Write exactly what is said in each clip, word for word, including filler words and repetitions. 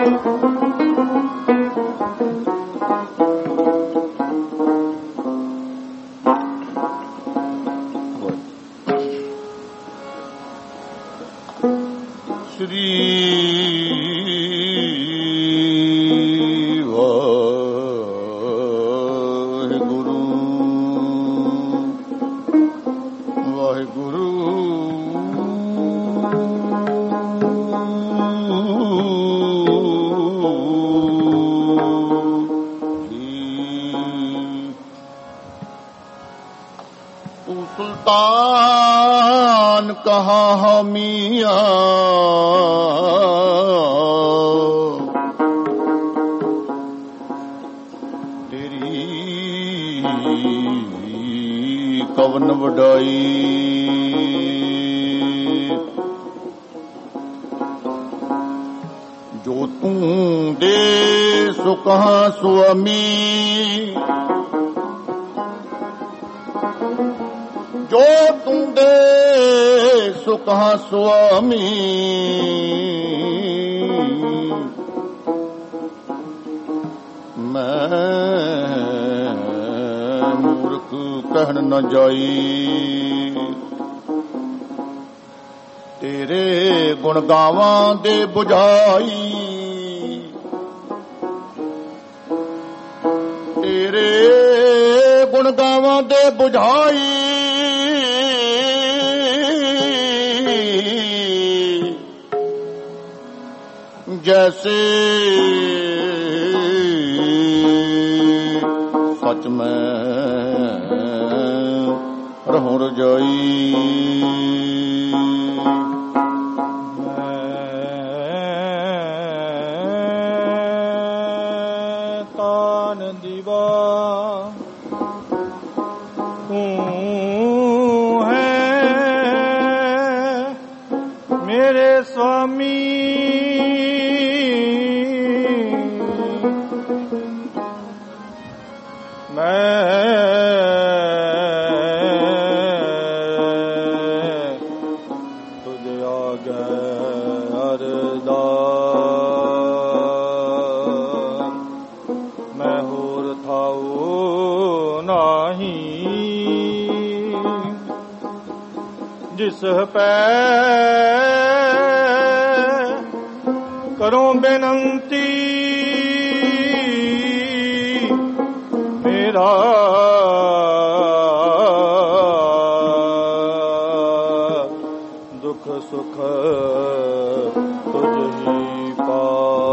ਗਾਵਾਂ ਦੇ ਬੁਝਾਈ ਤੇਰੇ ਗੁਣ ਗਾਵਾਂ ਦੇ ਬੁਝਾਈ ਜੈਸੇ ਸੱਚ ਮੈਂ ਰਹੂੰ ਰਜਾਈ ਪੈ ਕਰੋ ਬੇਨੰਤੀ ਮੇਰਾ ਦੁੱਖ ਸੁਖ ਤੁਝ ਹੀ ਪਾ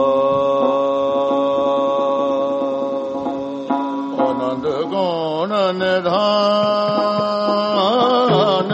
ਆਨੰਦ ਗੁਣ ਨਿਧਾਨ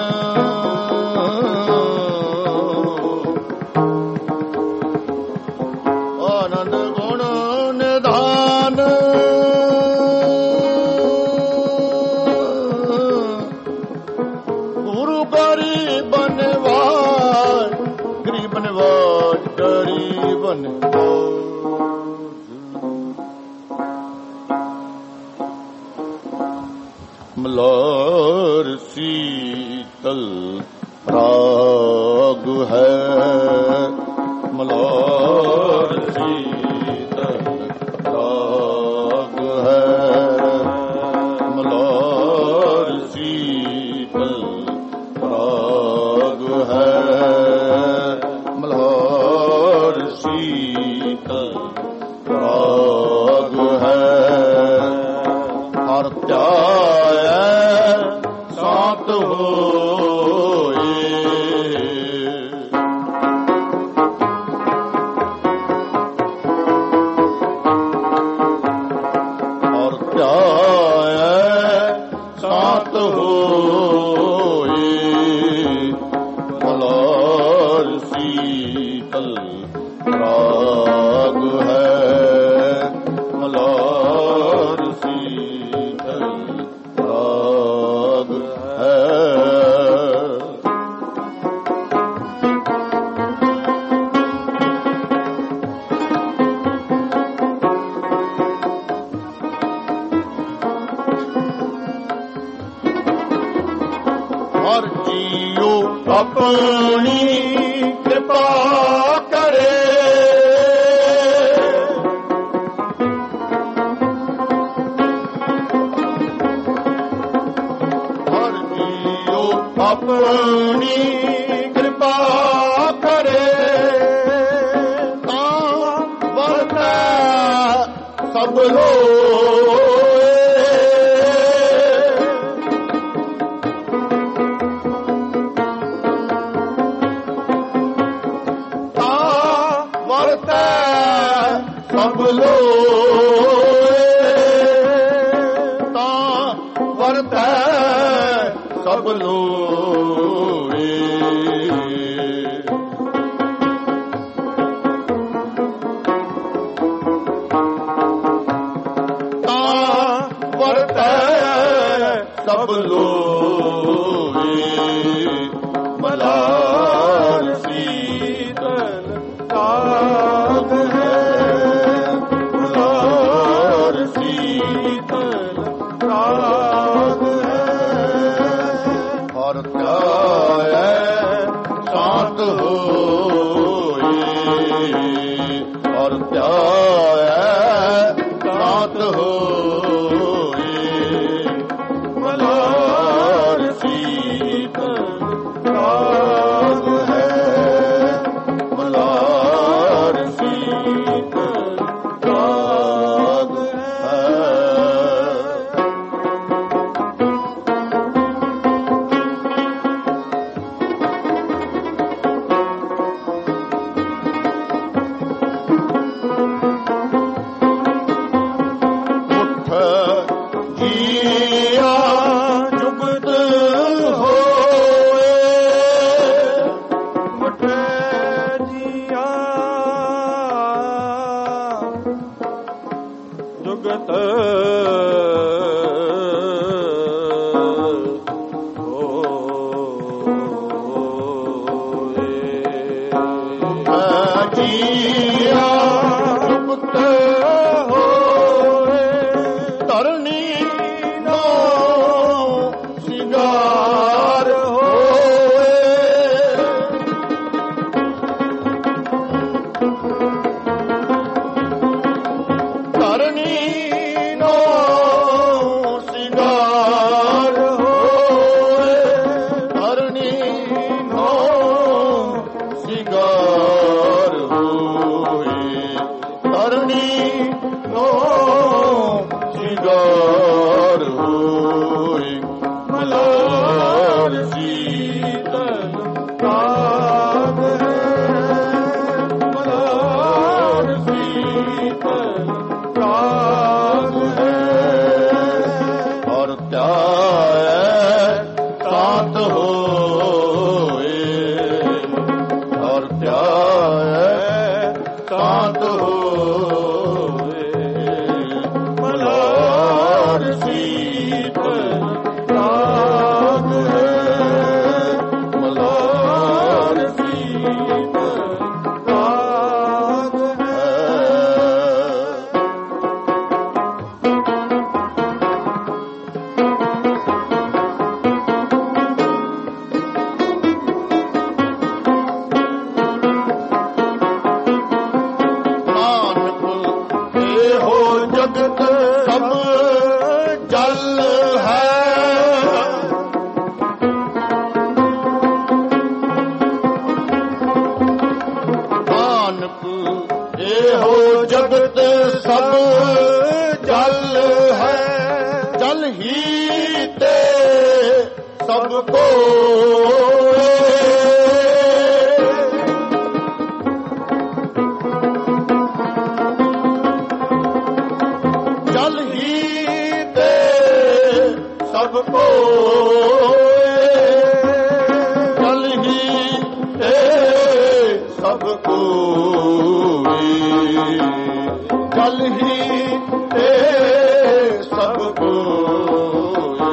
ਮਲਰ ਸੀਤਲ ਰਾਗ ਹੈ ਮਲਰ ਸੀਤਲ ਰਾਗ ਹੈ ਮਲਰ ਸੀਤਲ ਰਾਗ ਹੈ ਮਲਰ ਸੀਤਲ ਰਾਗ ਹੈ ਹਰ ਧਿਆਇ ਸਾਤ ਹੋਏ ਹਰ ਧਿਆਇ ਸਾਤ ਹੋਏ ਮਲਰ ਸੀਤਲ ਰਾਗ ਹੈ ਮਲਰ ਸੀਤਲ ਰਾਗ ਹੈ। ਹਰ ਜੀਉ ਆਪਣੀ ਕਿਰਪਾ ਕਰੇ ਆਪਣੀ ਕਿਰਪਾ ਕਰੇ ਤਾਂ ਵਰਤੈ ਸਭ ਲੋਏ ਤਾਂ ਵਰਤੈ ਸਭ ਲੋਏ ਤਾਂ ਵਰਤੈ ਸਭ ਲੋਏ ਤਾਂ ਵਰਤੈ ਸਭ ਲੋਏ ਮਲਾਰ ਸੀਤਲ ਰਾਗ ਹੈ ਮਲਾਰ ਸੀਤਲ ਰਾਗ ਹਰ ਧਿਆਇ ਸ਼ਾਂਤ ਹੋਏ ਹਰ ਧਿਆਇ ਸ਼ਾਂਤ ਹੋਏ ਮਲਾਰ ਸੀਤਲ ਰਾਗ ਹੈ ਮਲਾਰ ਸੀਤਲ ਰਾਗ ਹੈ ਜੀਆ ਜੁਗਤ ਹੋਏ ਮਠੇ ਜੀਆ ਜੁਗਤ ਹੋਏ ਜੀਆ ਜੁਗਤ ਹੋਏ ਧਰਨੀ ਨੋ ਸਿੰਗਾਰ ਹੋਏ ਧਰਨੀ ਨੋ ਸਿੰਗਾਰ ਹੋਏ ਧਰਨੀ ਨੋ ਸਿੰਗਾਰ ਹੋਏ ਧਰਨੀ ਨੋ ਸਿੰਗਾਰ ਹੋਏ ਮਲਾਰ ਸੀਤਲ ਰਾਗ ਹੈ ਮਲਾਰ ਸੀਤਲ ਰਾਗ ਹੈ ਹਰ ਧਿਆਇ ਸ਼ਾਂਤ ਹੋਏ ਹਰ ਧਿਆਇ ਸ਼ਾਂਤ ਹੋਏ ਮਲਾਰ ਸੀਤਲ ਰਾਗ ਹੈ ਮਲਾਰ ਸੀਤਲ ਰਾਗ ਹੈ ਨਾਨਕ ਇਹੋ ਜਗਤ ਸਭ ਜਲ ਹੈ ਨਾਨਕ ਇਹੋ ਜਗਤ ਸਭ ਜਲ ਹੈ ਜਲ ਹੀ ਤੇ ਸਭ ਕੋਏ ਜਲ ਹੀ ਤੇ ਸਭ ਕੋਏ ਜਲ ਹੀ ਤੇ ਸਭ ਕੋਏ ਜਲ ਹੀ ਤੇ ਸਭ ਕੋਏ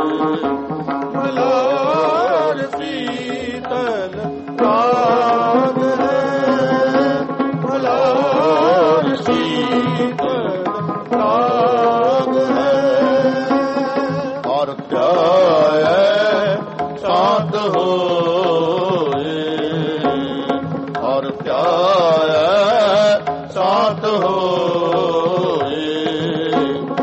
ਮਲਾਰ ਸੀਤਲ ਰਾਗ ਹੈ ਮਲਾਰ ਸੀਤਲ ਰਾਗ ਹੈ ਹਰ ਧਿਆਇ ਸ਼ਾਂਤ ਹੋਏ ਹਰ ਧਿਆਇ ਸ਼ਾਂਤ ਹੋਏ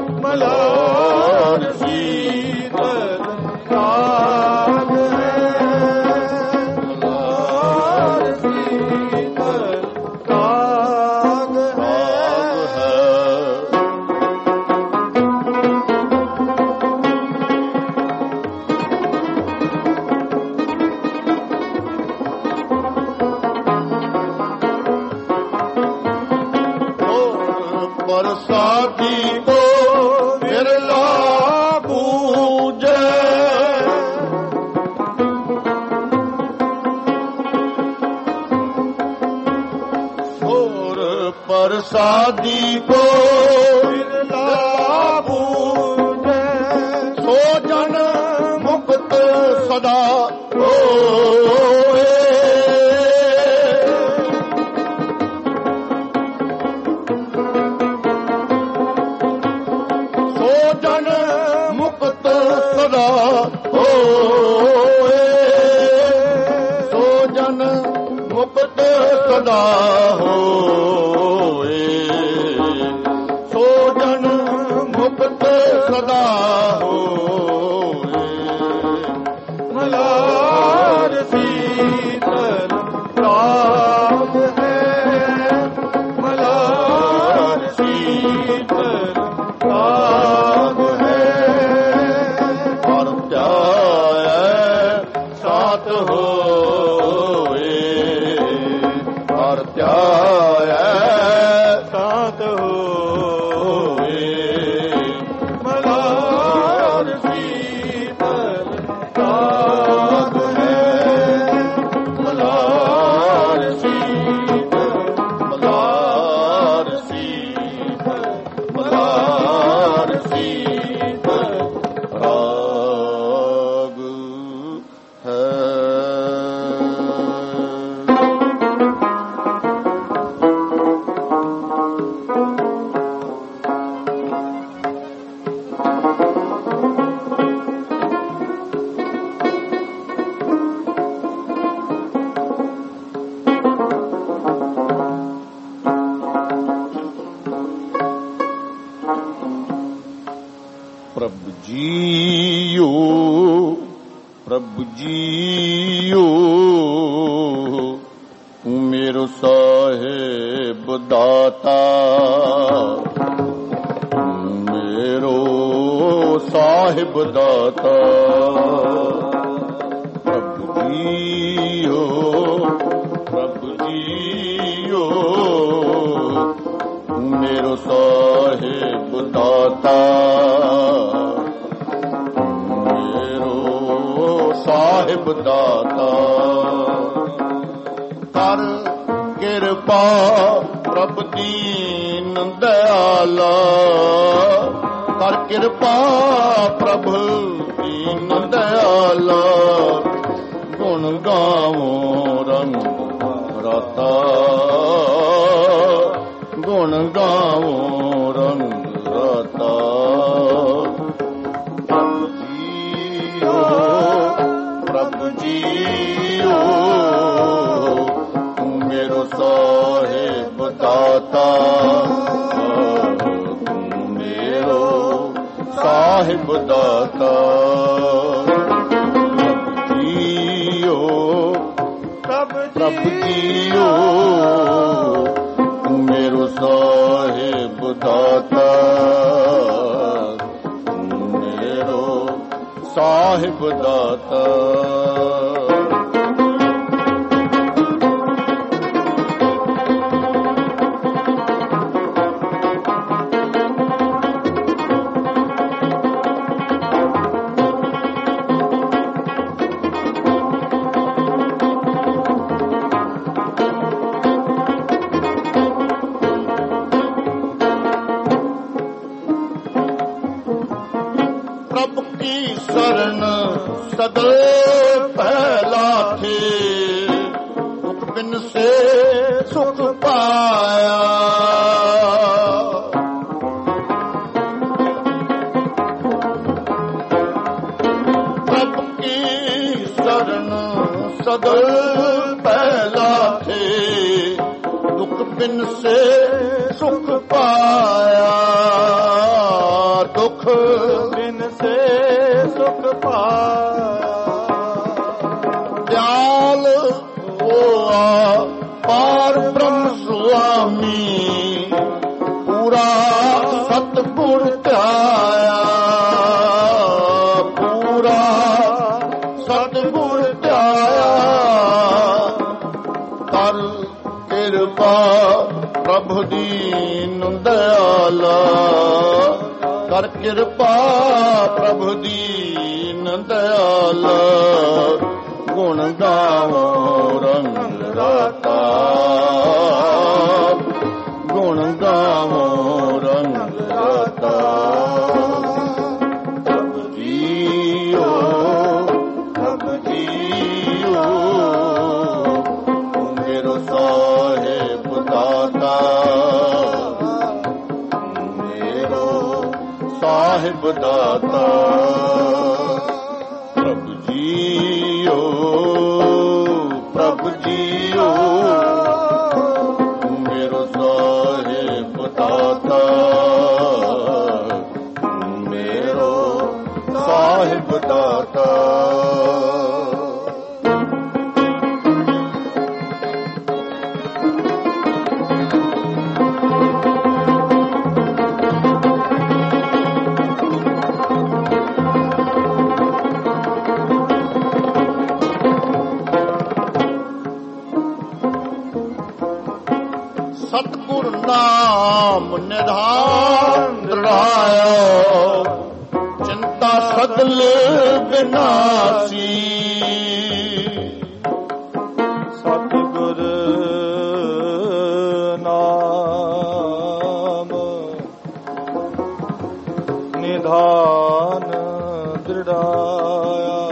ਪ੍ਰਸਾਦੀ ਕੋ ਵਿਰਲਾ ਬੂਝੈ। ਹੋਰ ਪ੍ਰਸਾਦੀ ਕੋ ਵਿਰਲਾ ਬੂਝੈ। ਸੋ ਜਨ ਮੁਕਤ ਸਦਾ ਹੋਏ। ਸੋ ਜਨ ਮੁਕਤ ਸਦਾ ਹੋਏ। ਸੋ ਜਨ ਮੁਕਤ ਸਦਾ ਹੋਏ। ਸੋ ਜਨ ਮੁਕਤ ਸਦਾ ਹੋਏ। ਮਲਾਰ ਸੀਤਲ ਰਾਗ ਹੈ। ਮਲਾਰ ਸੀਤਲ ਰਾਗ ਹੈ। ਹਰ ਧਿਆਇ ਸਾਤ ਹੋਏ। ਹਰ ਧਿਆਇ ਸਾਤ ਹੋਏ। ਮਲਾਰ ਸੀਤਲ ਰਾਗ ਹੈ। ਮਲਾਰ ਸੀਤਲ ਮਲਾਰ ਸੀਤਲ ਮਲਾਰ ਸੀਤਲ ਰਾਗ ਹੈ। ਪ੍ਰਭੂ ਜੀਓ ਪ੍ਰਭੂ ਜੀਓ ਮੇਰੋ ਸਾਹਿਬ ਦਾਤਾ। ਮੇਰੋ ਸਾਹਿਬ ਦਾਤਾ। ਪ੍ਰਭੂ ਜੀਓ ਪ੍ਰਭੂ ਜੀਓ ਮੇਰੋ ਸਾਹਿਬ ਦਾਤਾ। ਮੇਰੋ ਸਾਹਿਬ ਦਾਤਾ। ਕਰ ਕਿਰਪਾ ਪ੍ਰਭ ਦੀਨ ਦਇਆਲਾ। ਕਰ ਕਿਰਪਾ ਪ੍ਰਭ ਦੀਨ ਦਇਆਲਾ। ਗੁਣ ਗਾਵੋ ਰੰਗ ਰਾਤਾ। ਗੁਣ ਗਾਵੋ ਰੰਗ ਰਾਤਾ। ਪ੍ਰਭੂ ਜੀਓ ਪ੍ਰਭੂ ਜੀਓ ਮੇਰੋ ਸਾਹਿਬ ਦਾਤਾ। ਮੇਰੋ ਸਾਹਿਬ ਦਾਤਾ। ਪ੍ਰਭੂ ਜੀਓ ਪ੍ਰਭੂ ਜੀਓ ਮੇਰੋ ਸਾਹਿਬ ਦਾਤਾ। ਮੇਰੋ ਸਾਹਿਬ ਦਾਤਾ। ਪ੍ਰਭ ਕੀ ਸ਼ਰਨ ਸਦਾ ਪਹਿਲਾ ਥੇ। ਦੁਖ ਬਿਨ ਸੇ ਸੁਖ ਪਾਇਆ। ਪ੍ਰਭ ਕੀ ਸ਼ਰਨ ਸਦਾ ਪਹਿਲਾ ਥੇ। ਦੁਖ ਬਿਨ ਸੇ ਸੁਖ ਪਾਇਆ। ਦੁਖ ਬਿਨ ਸੇ ਸੁਖ ਪਾਇਆ। ਦਿਆਲ ਹੋਆ ਪਾਰ ਬ੍ਰਹਮ ਸੁਆਮੀ। ਪੂਰਾ ਸਤਿਗੁਰ ਧਿਆਇਆ। ਪੂਰਾ ਸਤਿਗੁਰ ਧਿਆਇਆ। ਕਰ ਕਿਰਪਾ ਪ੍ਰਭ ਦੀਨ ਦਇਆਲਾ। ਕਰ ਕਿਰਪਾ ਪ੍ਰਭ ਦੀਨ ਦਇਆਲ ਗੁਣ ਗਾਵੋ ਰੰਗ ਰਾਤਾ ਗੁਣ ਗਾਵੋ ਰੰਗ ਰਾਤਾ ਪ੍ਰਭ ਜੀਓ ਪ੍ਰਭ ਜੀਓ ਮੇਰੋ ਸਾਹਿਬ ਦਾਤਾ ਮੇਰੋ ਸਾਹਿਬ ਦਾਤਾ ਪ੍ਰਭ ਜੀਓ ਪ੍ਰਭ ਜੀਓ ਮੇਰੋ ਸਾਹਿਬ ਦਾਤਾ ਮੇਰੋ ਸਾਹਿਬ ਦਾਤਾ ਸਤਿਗੁਰ ਨਾਮ ਨਿਧਾਨ ਦ੍ਰਿੜਾਇਓ ਚਿੰਤਾ ਸਗਲ ਬਿਨਾਸੀ ਸਤਿਗੁਰ ਨਾਮ ਨਿਧਾਨ ਦ੍ਰਿੜਾਇਆ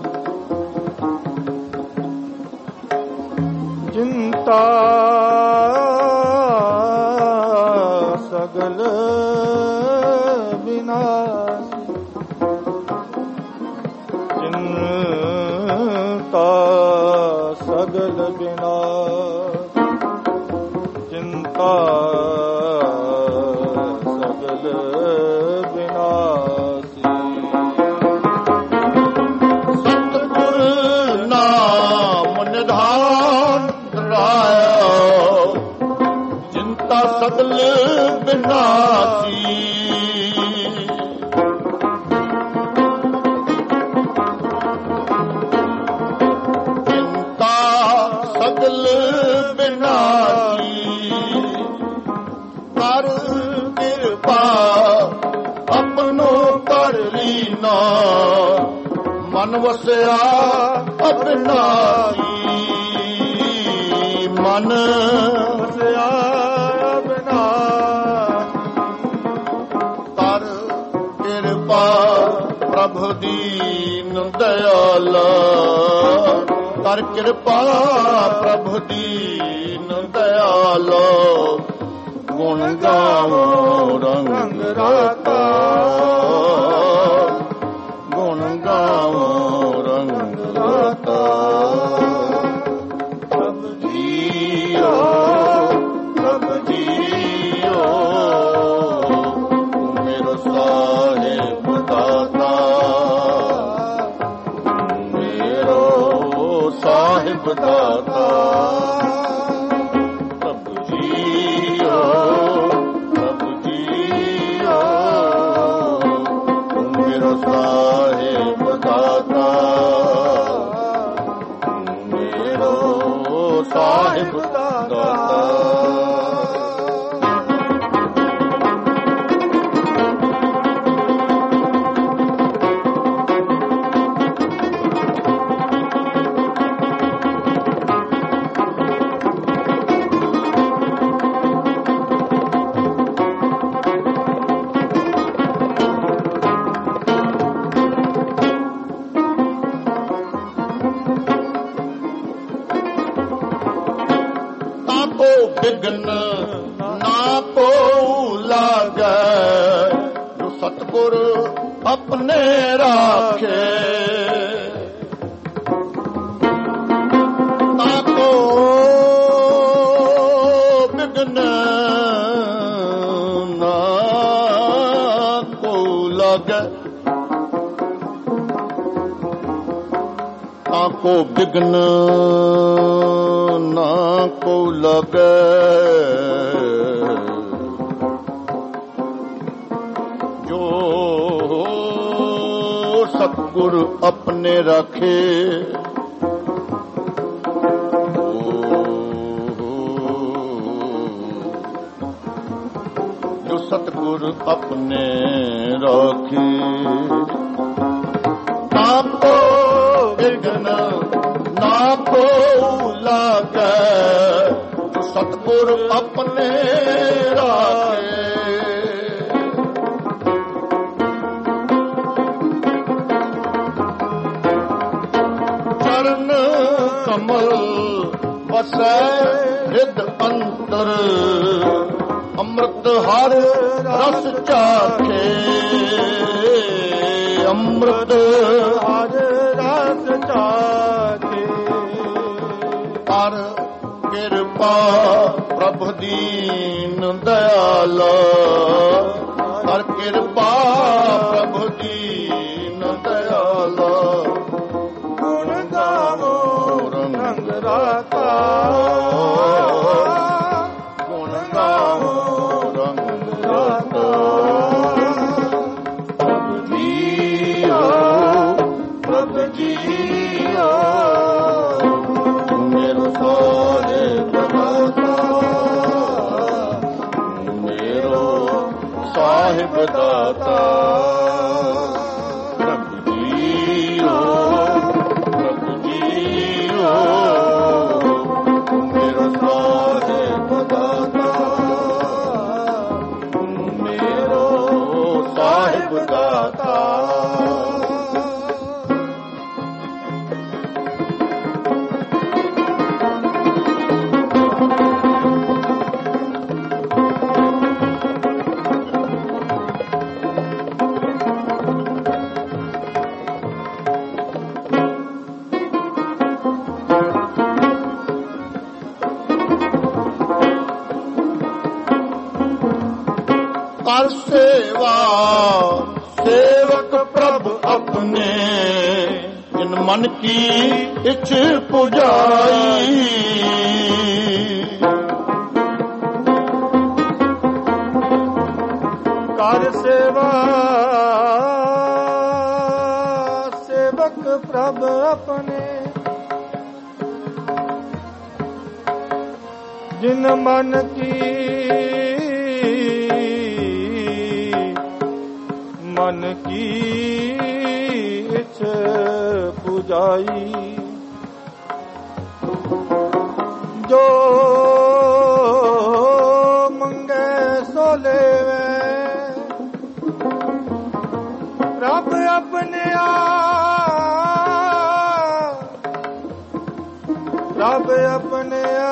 ਚਿੰਤਾ ਸਗਲ ਬਿਨਾਸੀ ਚਿੰਤਾ ਸਗਲ ਬਿਨਾ ਚਿੰਤਾ ਸਗਲ ਬਿਨਾਸੀ ਸਤਿਗੁਰ ਨਾਮ ਨਿਧਾਨ ਦ੍ਰਿੜਾਇਓ ਚਿੰਤਾ ਸਗਲ ਬਿਨਾਸੀ ਚਿੰਤਾ ਸਗਲ ਬਿਨਾਸੀ ਕਰ ਕਿਰਪਾ ਆਪਣੋ ਕਰ ਲੀਨਾ ਮਨ ਵਸਿਆ ਅਬਿਨਾਸੀ ਮਨ ਵਸਿਆ ਬਿਨਾ ਕਰ ਕਿਰਪਾ ਪ੍ਰਭ ਦੀਨ ਦਇਆਲ ਕਰ ਕਿਰਪਾ ਪ੍ਰਭ ਦੀਨ ਦਇਆਲ ਗੁਣ ਗਾਵੋ ਰੰਗ ਰਾਤਾ ਗੁਣ ਗਾਵੋ ਰੰਗ ਰਾਤਾ ਪ੍ਰਭ ਜੀਓ ਪ੍ਰਭ ਜੀਓ ਮੇਰੋ ਸਾਹਿਬ ਦਾਤਾ ਮੇਰੋ ਸਾਹਿਬ ਦਾਤਾ ਪ੍ਰਭ ਜੀਓ ਪ੍ਰਭ ਜੀਓ ਮੇਰੋ ਸਾਹਿਬ ਦਾਤਾ ਮੇਰੋ ਸਾਹਿਬ ਦਾਤਾ ਬਿਗਨ ਨਾ ਕੋ ਲਾਗੈ ਜੋ ਸਤਿਗੁਰ ਆਪਣੇ ਰਾਖੇ ਨਾ ਕੋ ਬਿਗਨ ਨਾ ਕੋ ਲਾਗੈ ਨਾ ਕੋ ਬਿਗਨ ਨਾ ਕੋ ਲਗੈ ਜੋ ਸਤਿਗੁਰ ਆਪਣੇ ਰਾਖੇ ਜੋ ਸਤਿਗੁਰ ਆਪਣੇ ਰਾਖੇ। ਨਾ ਕੋ ਵਿਘਨ ਨਾ ਕੋ ਲਾਗੈ, ਸਤਿਗੁਰ ਆਪਣੇ ਰਾਖੇ। ਚਰਨ ਕਮਲ ਵਸੈ ਹਿਰਦ ਅੰਤਰ, ਅੰਮ੍ਰਿਤ ਹਰ ਰਸ ਚਾਖੇ। ਅੰਮ੍ਰਿਤ ਹਰ ਰਸ ਚਾਖੇ। ਪਰ ਕਿਰਪਾ ਪ੍ਰਭ ਦੀਨ ਦਇਆਲ, ਪਰ ਕਿਰਪਾ ਪ੍ਰਭ ਦੀਨ ਦਇਆਲ। ਗੁਣ ਗਾਵੋ ਰੰਗ ਰਾਤਾ, ਗੁਣ ਗਾਵੋ ਰੰਗ ਰਾਤਾ। ਪ੍ਰਭ ਜੀਓ ਪ੍ਰਭ ਜੀਓ, ਮੇਰੋ ਸਾਹਿਬ ਦਾਤਾ, ਮੇਰੋ ਸਾਹਿਬ ਦਾਤਾ। ਪ੍ਰਭ ਜੀਓ ਪ੍ਰਭ ਜੀਓ, ਮੇਰੋ ਸਾਹਿਬ ਦਾਤਾ, ਮੇਰੋ ਸਾਹਿਬ ਦਾਤਾ। ਕਰ ਸੇਵਾ ਸੇਵਕ ਪ੍ਰਭ ਆਪਣੇ, ਜਿਨ ਮਨ ਕੀ ਇੱਛ ਪੁਜਾਈ। ਕਰ ਸੇਵਾ ਸੇਵਕ ਪ੍ਰਭ ਆਪਣੇ, ਜਿਨ ਮਨ ਕੀ ਮਨ ਕੀ ਇੱਛ ਪੁਜਾਈ। ਜੋ ਮੰਗੇ ਸੋ ਲੇਵੇ, ਰੱਬ ਆਪਣੇ ਆ ਰੱਬ ਆਪਣੇ ਆ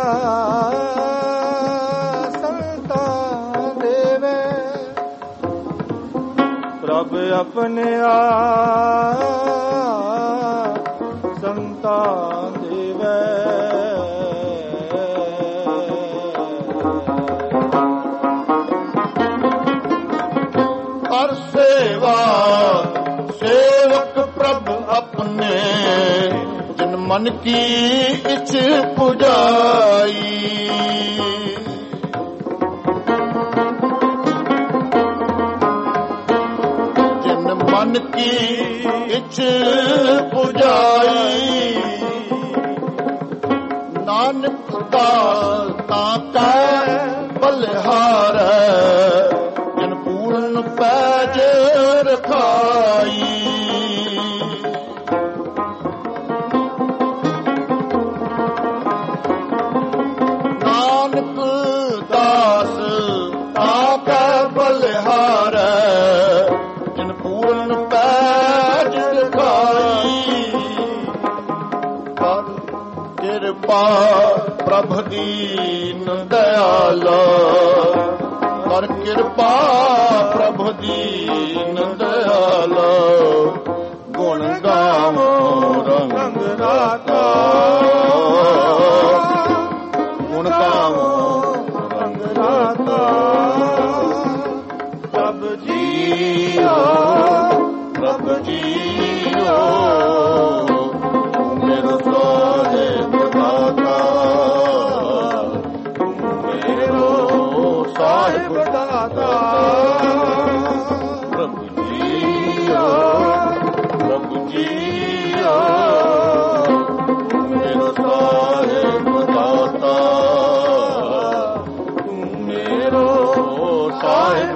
ਸੰਤਾਂ ਦੇਵੇ। ਰੱਬ ਆਪਣੇ ਆ ਸੰਤਾਂ ਦੇਵੇ। ਕਰ ਸੇਵਾ ਸੇਵਕ ਪ੍ਰਭ ਆਪਣੇ, ਜਿਨ ਮਨ ਕੀ ਇੱਛ ਪੁਜਾਈ। ਜਿਨ ਮਨ ਕੀ ਇੱਛ ਪੁਜਾਈ, ਨਾਨਕ ਦਾਸ ਤਾਂ ਕੈ ਬਲਿਹਾਰੈ, ਜਿਨ ਪੂਰਨ ਪੈਜ ਰਖਾਈ। ਨਾਨਕ ਦਾਸ ਤਾਂ ਕੈ ਬਲਿਹਾਰੈ, ਜਿਨ ਪੂਰਨ ਪੈਜ ਰਖਾਈ। ਕਰ ਕਿਰਪਾ ਪ੍ਰਭ ਦੀਨ ਦਇਆਲ, ਕਰ ਕਿਰਪਾ ਪ੍ਰਭ ਦੀਨ ਦਇਆਲ। ਗੁਣ ਗਾਵੋ ਰੰਗ ਰਾਤਾ, ਗੁਣ ਗਾਵੋ ਰੰਗ ਰਾਤਾ। ਪ੍ਰਭ ਜੀਓ ਪ੍ਰਭ ਜੀਓ, ਮੇਰੋ ਸਾਹਿਬ ਦਾਤਾ, ਮੇਰੋ ਸਾਹਿਬ ਦਾਤਾ। ਪ੍ਰਭ ਜੀਓ ਪ੍ਰਭ ਜੀਓ, ਮੇਰੋ ਸਾਹਿਬ ਦਾਤਾ, ਮੇਰੋ ਸਾਹਿਬ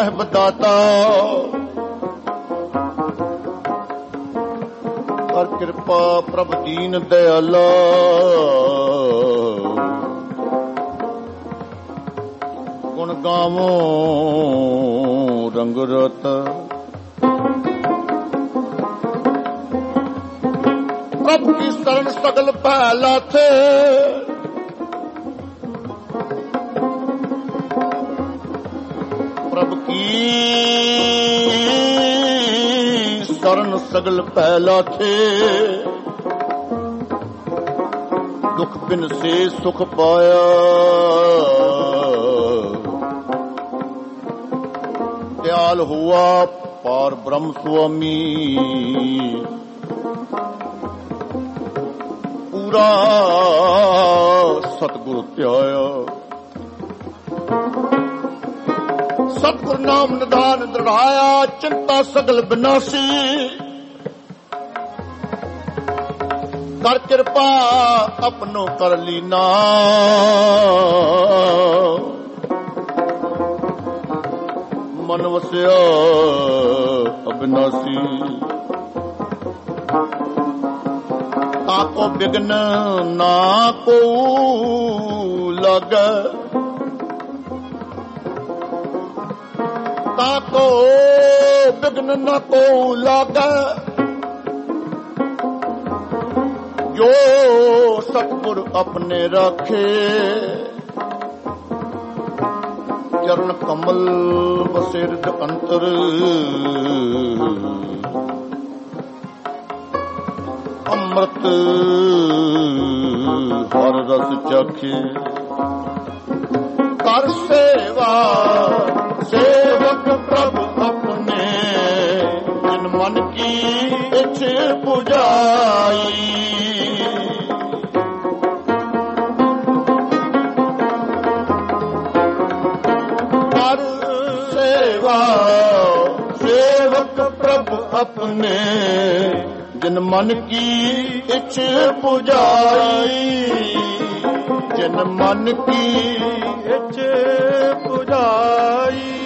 ਸਾਹਿਬ ਦਾਤਾ ਕਰ ਕਿਰਪਾ ਪ੍ਰਭ ਦੀਨ ਦਿਆਲਾ ਗੁਣ ਗਾਵੋ ਰੰਗ ਰਤ ਪ੍ਰਭ ਕੀ ਸ਼ਰਨ ਸਗਲ ਭੈ ਲਾਥੇ ਪ੍ਰਭ ਕੀ ਸ਼ਰਨ ਸਗਲ ਭੈ ਲਾਥੇ ਦੁਖ ਬਿਨ ਸੇ ਸੁਖ ਪਾਇਆ ਦਿਆਲ ਹੁਆ ਪਾਰ ਬ੍ਰਹਮ ਸੁਆਮੀ ਪੂਰਾ ਸਤਿਗੁਰ ਧਿਆਇਆ ਸਤਿਗੁਰ ਨਾਮ ਨਿਧਾਨ ਦ੍ਰਿੜਾਇਆ ਚਿੰਤਾ ਸਗਲ ਬਿਨਾਸੀ ਕਰ ਕਿਰਪਾ ਆਪਣੋ ਕਰ ਲੀਨਾ ਮਨ ਵਸਿਆ ਅਬਿਨਾਸੀ ਤਾਕੋ ਬਿਗਨ ਨਾ ਕੋ ਲਾਗੈ ਤਾਕੋ ਬਿਗਨ ਨਾ ਕੋ ਲਾਗੈ ਜੋ ਸਤਿਗੁਰ ਆਪਣੇ ਰਾਖੇ ਚਰਨ ਕਮਲ ਬਸਿਰਦ ਅੰਤਰ ਅੰਮ੍ਰਿਤ ਹਰ ਰਸ ਚਾਖੇ ਕਰ ਸੇਵਾ ਸੇਵਕ ਪ੍ਰਭ ਆਪਣੇ ਜਿਨ ਮਨ ਕੀ ਇੱਛ ਪੁਜਾਈ ਕਰ ਸੇਵਾ ਸੇਵਕ ਪ੍ਰਭ ਆਪਣੇ ਜਿਨ ਮਨ ਕੀ ਇੱਛ ਪੁਜਾਈ ਜਿਨ ਮਨ ਕੀ ਇੱਛ ਪੁਜਾਈ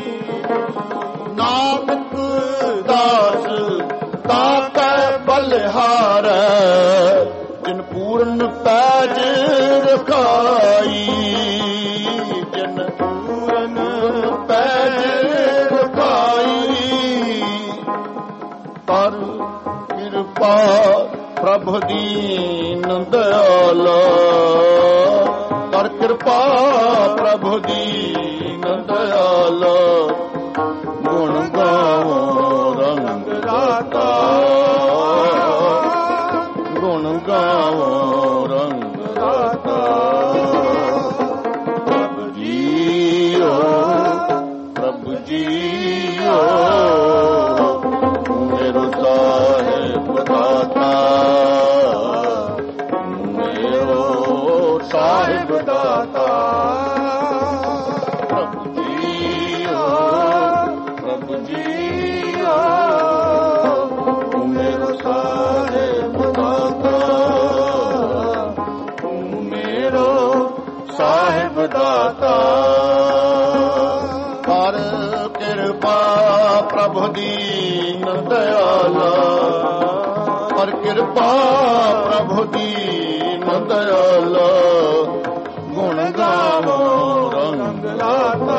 ਨਾਨਕ ਦਾਸ ਤਾਕੈ ਬਲਿਹਾਰੈ ਜਿਨ ਪੂਰਨ ਪੈਜ ਰਖਾਈ ਜਿਨ ਪੂਰਨ ਪੈਜ ਰਖਾਈ ਕਰ ਕਿਰਪਾ ਪ੍ਰਭ ਦੀਨ ਦਿਆਲਾ ਕਰ ਕਿਰਪਾ ਪ੍ਰਭ ਦੀਨ ਦਿਆਲਾ ਗੁਣ ਗਾਵੋ ਰੰਗ ਰਾਤਾ ਗੁਣ ਗਾਵੋ ਰੰਗ ਰਾਤਾ ਪ੍ਰਭ ਜੀਓ ਪ੍ਰਭ ਜੀਓ ਮੇਰੋ ਸਾਹਿਬ ਦਾਤਾ ਮੇਰੋ ਸਾਹਿਬ ਦਾਤਾ ਪ੍ਰਭ ਜੀਓ ਪ੍ਰਭ ਜੀਓ ਮੇਰੋ ਸਾਹਿਬ ਦਾਤਾ ਮੇਰੋ ਸਾਹਿਬ ਦਾਤਾ ਕਰ ਕਿਰਪਾ ਪ੍ਰਭ ਦੀਨ ਦਿਆਲਾ ਕਰ ਕਿਰਪਾ ਪ੍ਰਭ ਦੀਨ ਦਿਆਲਾ ਗੁਣ ਗਾਵੋ ਰੰਗ ਰਾਤਾ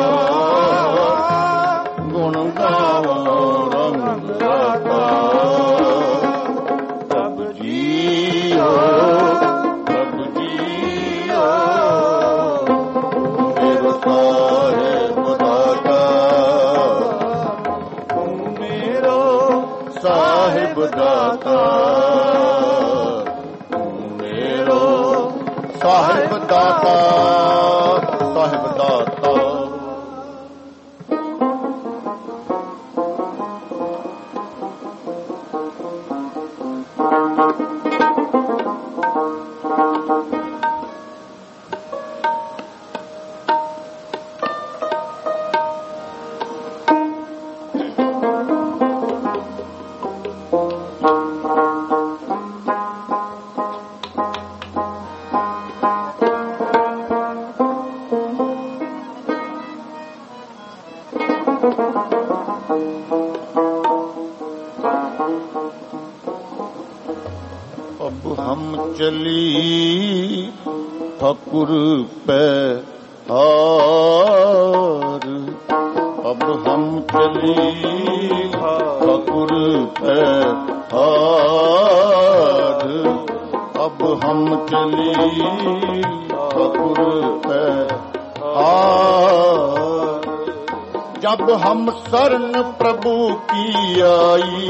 ਗੁਣ ਗਾਵੋ ਰੰਗ ਰਾਤਾ ਪ੍ਰਭ ਜੀਓ ਪ੍ਰਭ ਜੀਓ ਮੇਰੋ ਸਾਹਿਬ ਦਾਤਾ ਮੇਰੋ ਸਾਹਿਬ ਦਾਤਾ ਮੇਰੋ ਸਾਹਿਬ ਦਾਤਾ ਸਾਹਿਬ ਦਾਤਾ अब हम चली ठाकुर पे हार, अब हम चली ठाकुर पे हार, अब हम चली ठाकुर पे हार। जब हम शरण प्रभु की आई,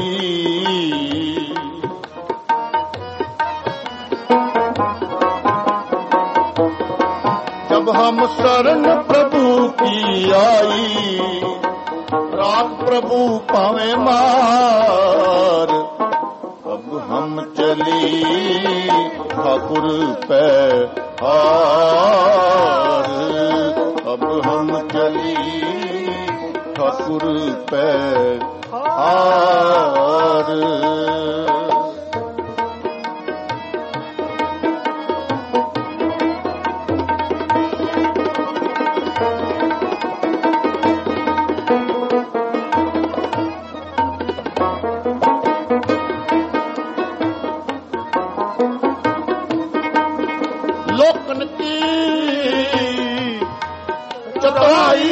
जब हम शरण प्रभु की आई, रात प्रभु पावे मार। अब हम चली ठाकुर पे हार, अब हम चली ठाकुर पे हार। लोकन की चतुराई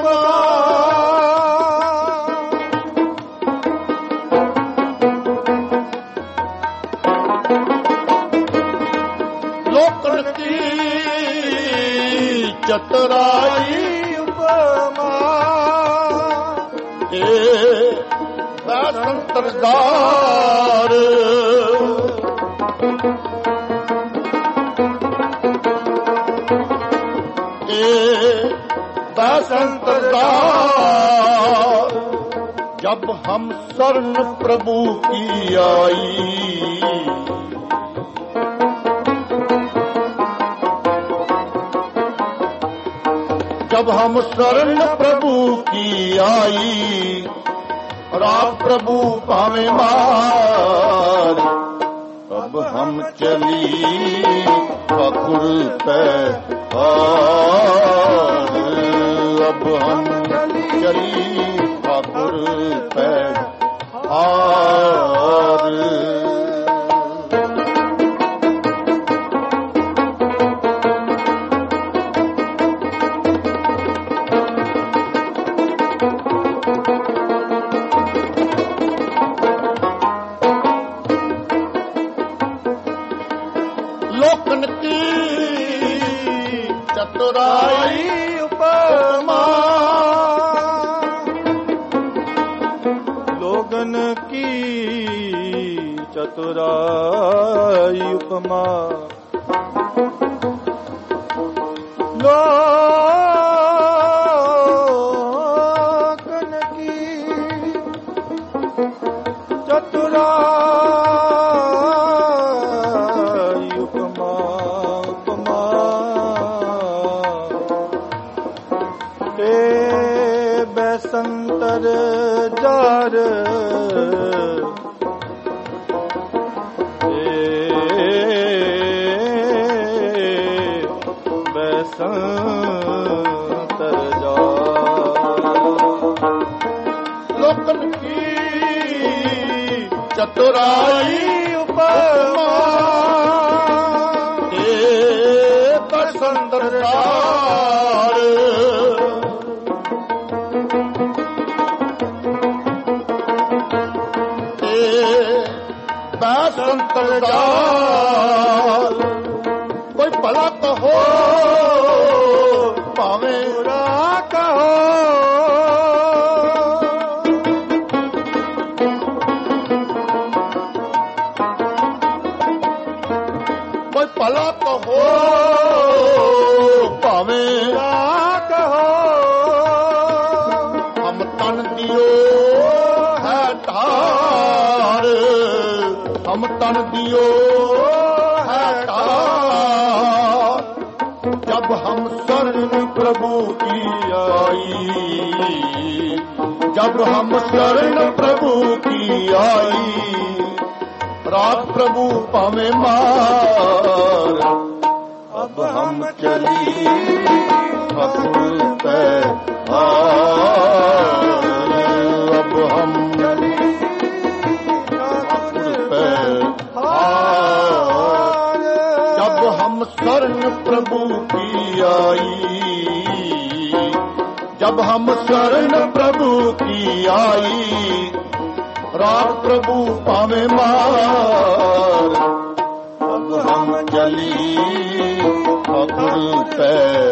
लोकन की चतुराई उपमा ए संतरदार संतदार। जब हम शरण प्रभु की आई, जब हम शरण प्रभु की आई, रात प्रभु पावे मार। अब हम चली ठाकुर पे हार, अब हम चली ठाकुर पे हार। लोकन की चतुराई उपमा, लोगन की चतुराई उपमा, लोगन की चतुराई उपमा उपमा के बैसंतर जार बैसंतर जार। लोकन की चतुराई उपमा ए संतरदार। संतरदार कोई भला कहो पावे बुरा कहो, कोई भला कहो पावे बुरा कहो। हम तन दियो है तार, हम तन दियो है तार। जब हम शरण प्रभु की आई, जब हम शरण प्रभु की आई, रात प्रभु पावे मार। अब हम चली ठाकुर पे हार, अब हम शरण प्रभु की आई, राख प्रभु पावे मार। अब हम चली ठाकुर पे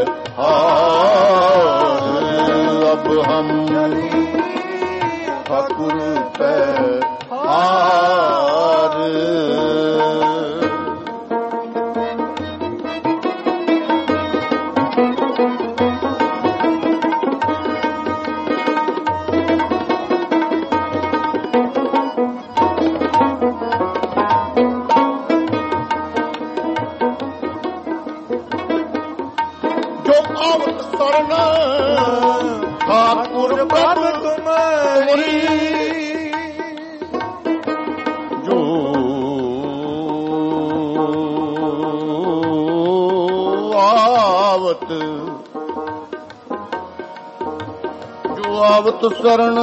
हार, अब हम चली ठाकुर पे हार। ठाकुर प्रभ तुम्हारी, जो आवत जो आवत शरण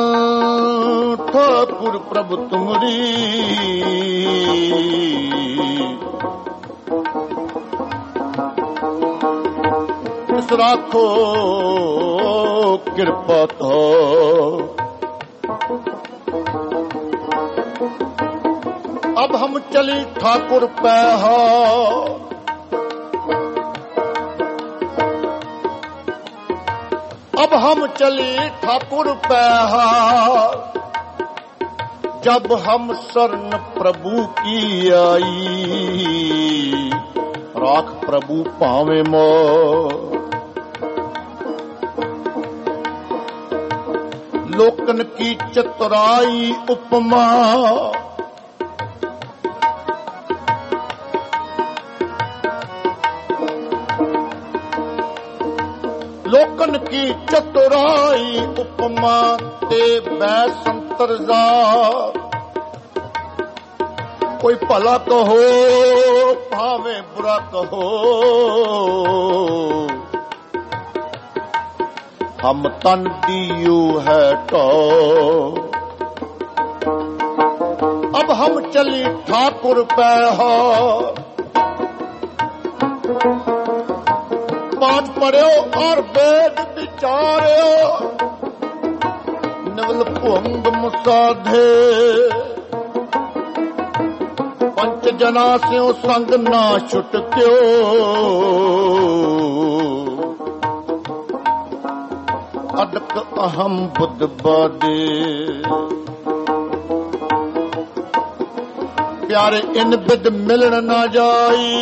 ठाकुर प्रभ तुम्हारी, राखो कृपा तो। अब हम चली ठाकुर पे हो, अब हम चली ठाकुर पे हो, जब हम शरण प्रभु की आई, राख प्रभु पावे मो। लोकन की चतुराई उपमा, लोकन की चतुराई उपमा ते बैसंतर जा। कोई भला कहो भावे बुरा कहो, हम तन दियो है तो। अब हम चली ठाकुर पे हो, पाठ पढ़ो और वेद विचारो, निवल पुंग मुसाधे, पंच जना से संग ना छुटक्यो। अदक अहम बुद्ध बादे, प्यारे इन बिद मिलन ना जाई,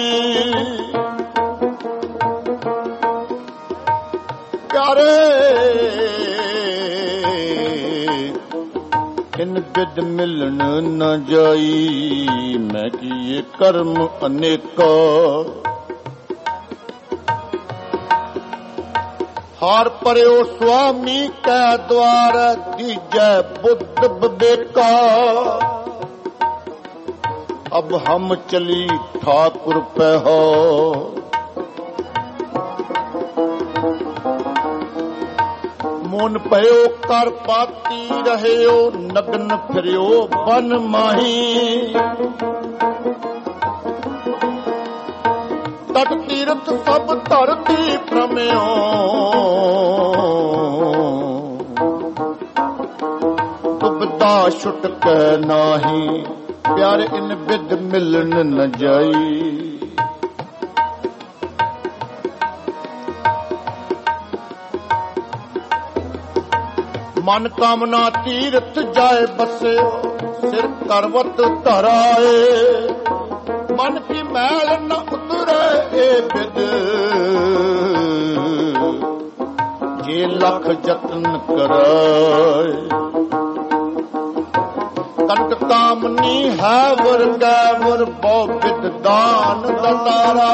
प्यारे इन बिद मिलन न जाई। मैं किए कर्म अनेका, हार पर्यो स्वामी कै द्वार, दीजै बुद्ध विवेका। अब हम चली ठाकुर पे हो, मोन पयो कर पाती रहो, नग्न फिरियो बन माही। तट तीर्थ सब धरती भ्रमयो, दुबदा छुटक नाही। प्यारे इन बिद मिलन न जाई, मन कामना तीर्थ जाए बसे, सिर करवत धराए। मन की मैल न उतरे ए बिद, जे लख जतन कराए। कंट कामनी है वर गैवर, बहु बिद दान दतारा।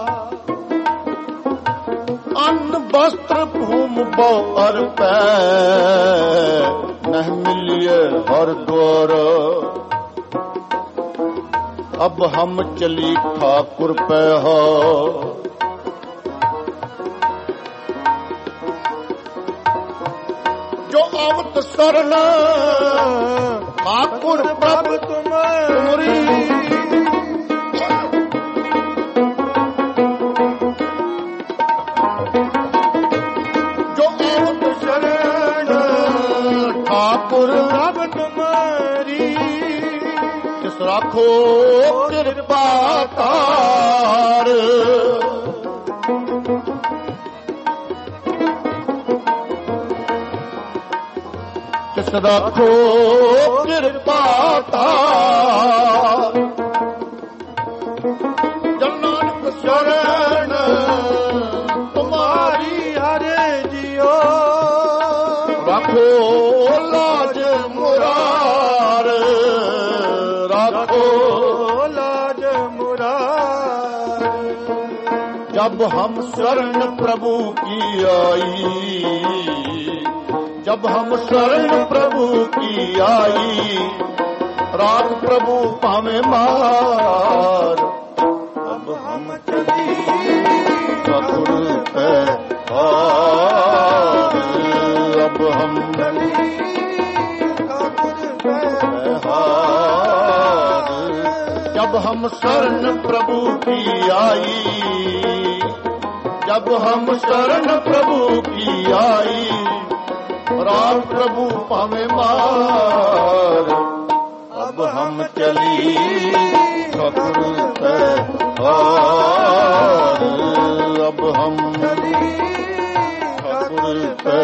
अन्न वस्त्र भूम बहु अर्पै, नह मिलिए हर द्वार। अब हम चली ठाकुर पे हो, जो आवत शरण ठाकुर प्रभ तुम्हारी। जो आवत ਤੁਮਾਰੀ ਤਿਸ ਰਾਖੋ ਕਿਰਪਾ ਤਾਰ ਤਿਸ ਰਾਖੋ ਕਿਰਪਾ ਤਾਰ ਜਨ ਨਾਨਕ ਸ਼ਰਨ ਤੁਮਾਰੀ ਹਰੇ ਜੀਓ ਰਾਖੋ ਲਾਜ ਮੁਰਾਰ ਰਾਖੋ ਲਾਜ ਮੁਰਾਰ जब हम शरण प्रभु की आई जब हम शरण प्रभु की आई रात प्रभु पावे मार अब हम चली सतुर पे हार अब हम चली ठाकुर पे हार जब हम शरण प्रभु की आई जब हम शरण प्रभु की आई राम प्रभु पावे मार अब हम चली सतुर पे हार अब हम चली सतुर पे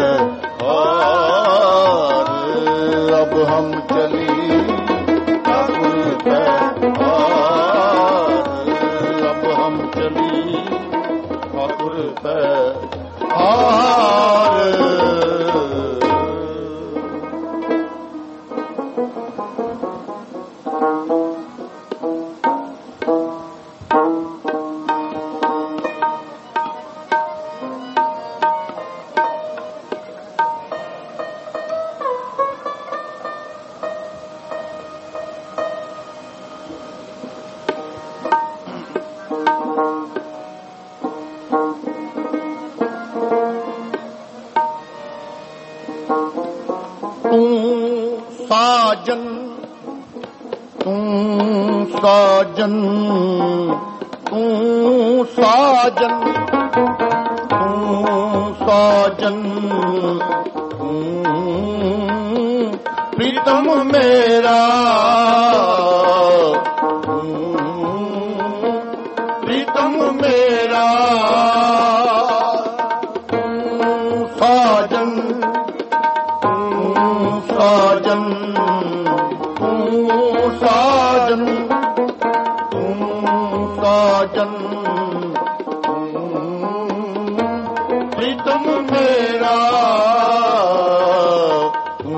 हार अब हम चली सतुर पे हार अब हम चली सतुर पे हार साजन तू साजन तू साजन तू साजन तू प्रीतम मेरा तू प्रीतम मेरा तू साजन साजन तू साजन तू साजन प्रीतम मेरा तू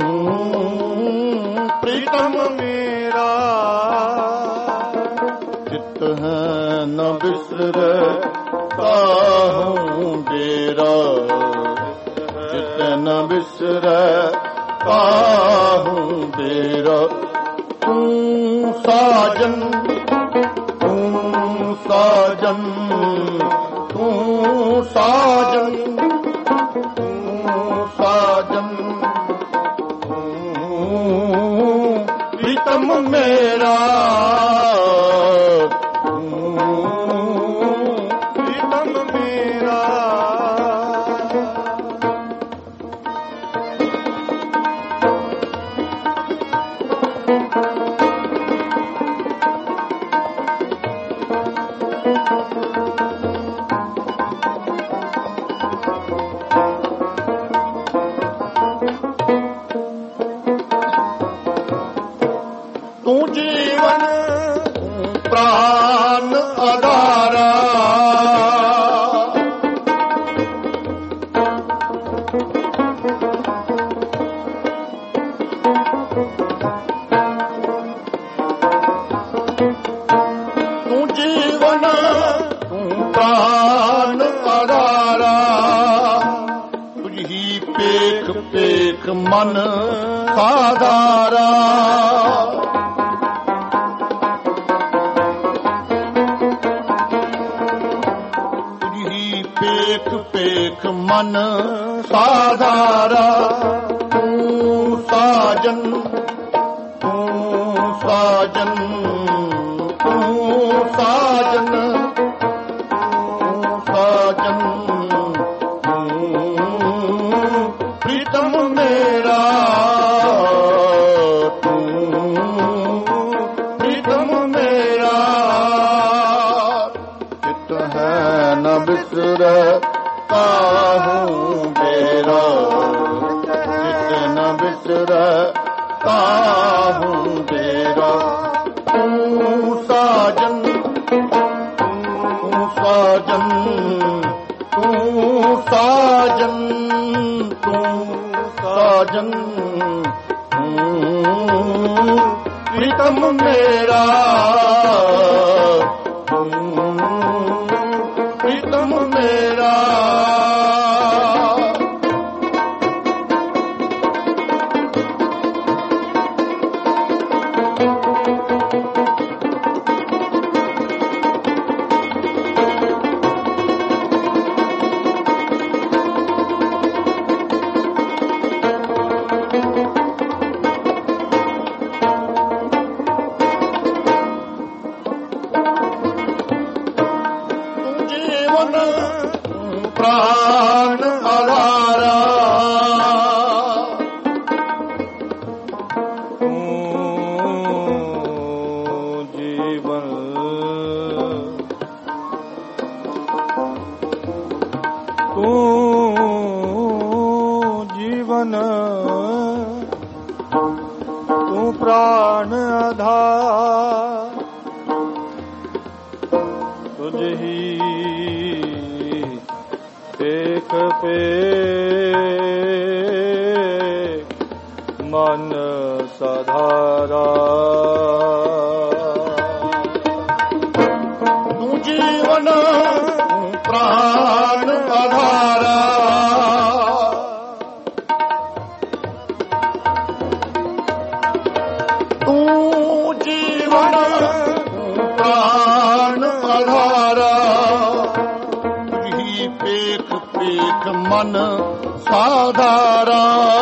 प्रीतम मेरा चित्त है न बिसर काहूँ डेरा चित्त न बिसर काहूँ डेरा तू साजन तू साजन तू साजन तू साजन तू प्रीतम मेरा तू प्रीतम मेरा तू जीवन तू प्राण आधारा तू जीवन तू प्राण आधारा तुझी पेख पेख मन साधारा पेख पेख मन साधारा तू साजन तू साजन तू साजन तू साजन तू प्रीतम मेरा ਬਿਸਰੈ ਕਾਹੂ ਡੇਰਾ। ਤੂੰ ਸਾਜਨ ਤੂੰ ਸਾਜਨ ਤੂੰ ਸਾਜਨ ਤੂੰ ਸਾਜਨ ਪ੍ਰੀਤਮ ਮੇਰਾ ਪ੍ਰੀਤਮ ਮੇਰਾ। ਪ੍ਰਾਣ ਆਧਾਰਾ ਤੂੰ ਜੀਵਨ ਤੂੰ ਜੀਵਨ ਤੂੰ ਪ੍ਰਾਣ ਆਧਾਰ ਤੁਝ ਹੀ ਦੇਖ ਪੇ ਮਨ ਸਧਾਰਾ। ਤੂੰ ਜੀਵਨ ਪ੍ਰਾਣ ਆਧਾਰਾ ਤੂੰ ਜੀਵਨ ਪ੍ਰਾਣ ਆਧਾਰਾ। ਤੁਝੀ ਪੇਖ ਪੇਖ ਮਨ ਸਾਧਾਰਾ।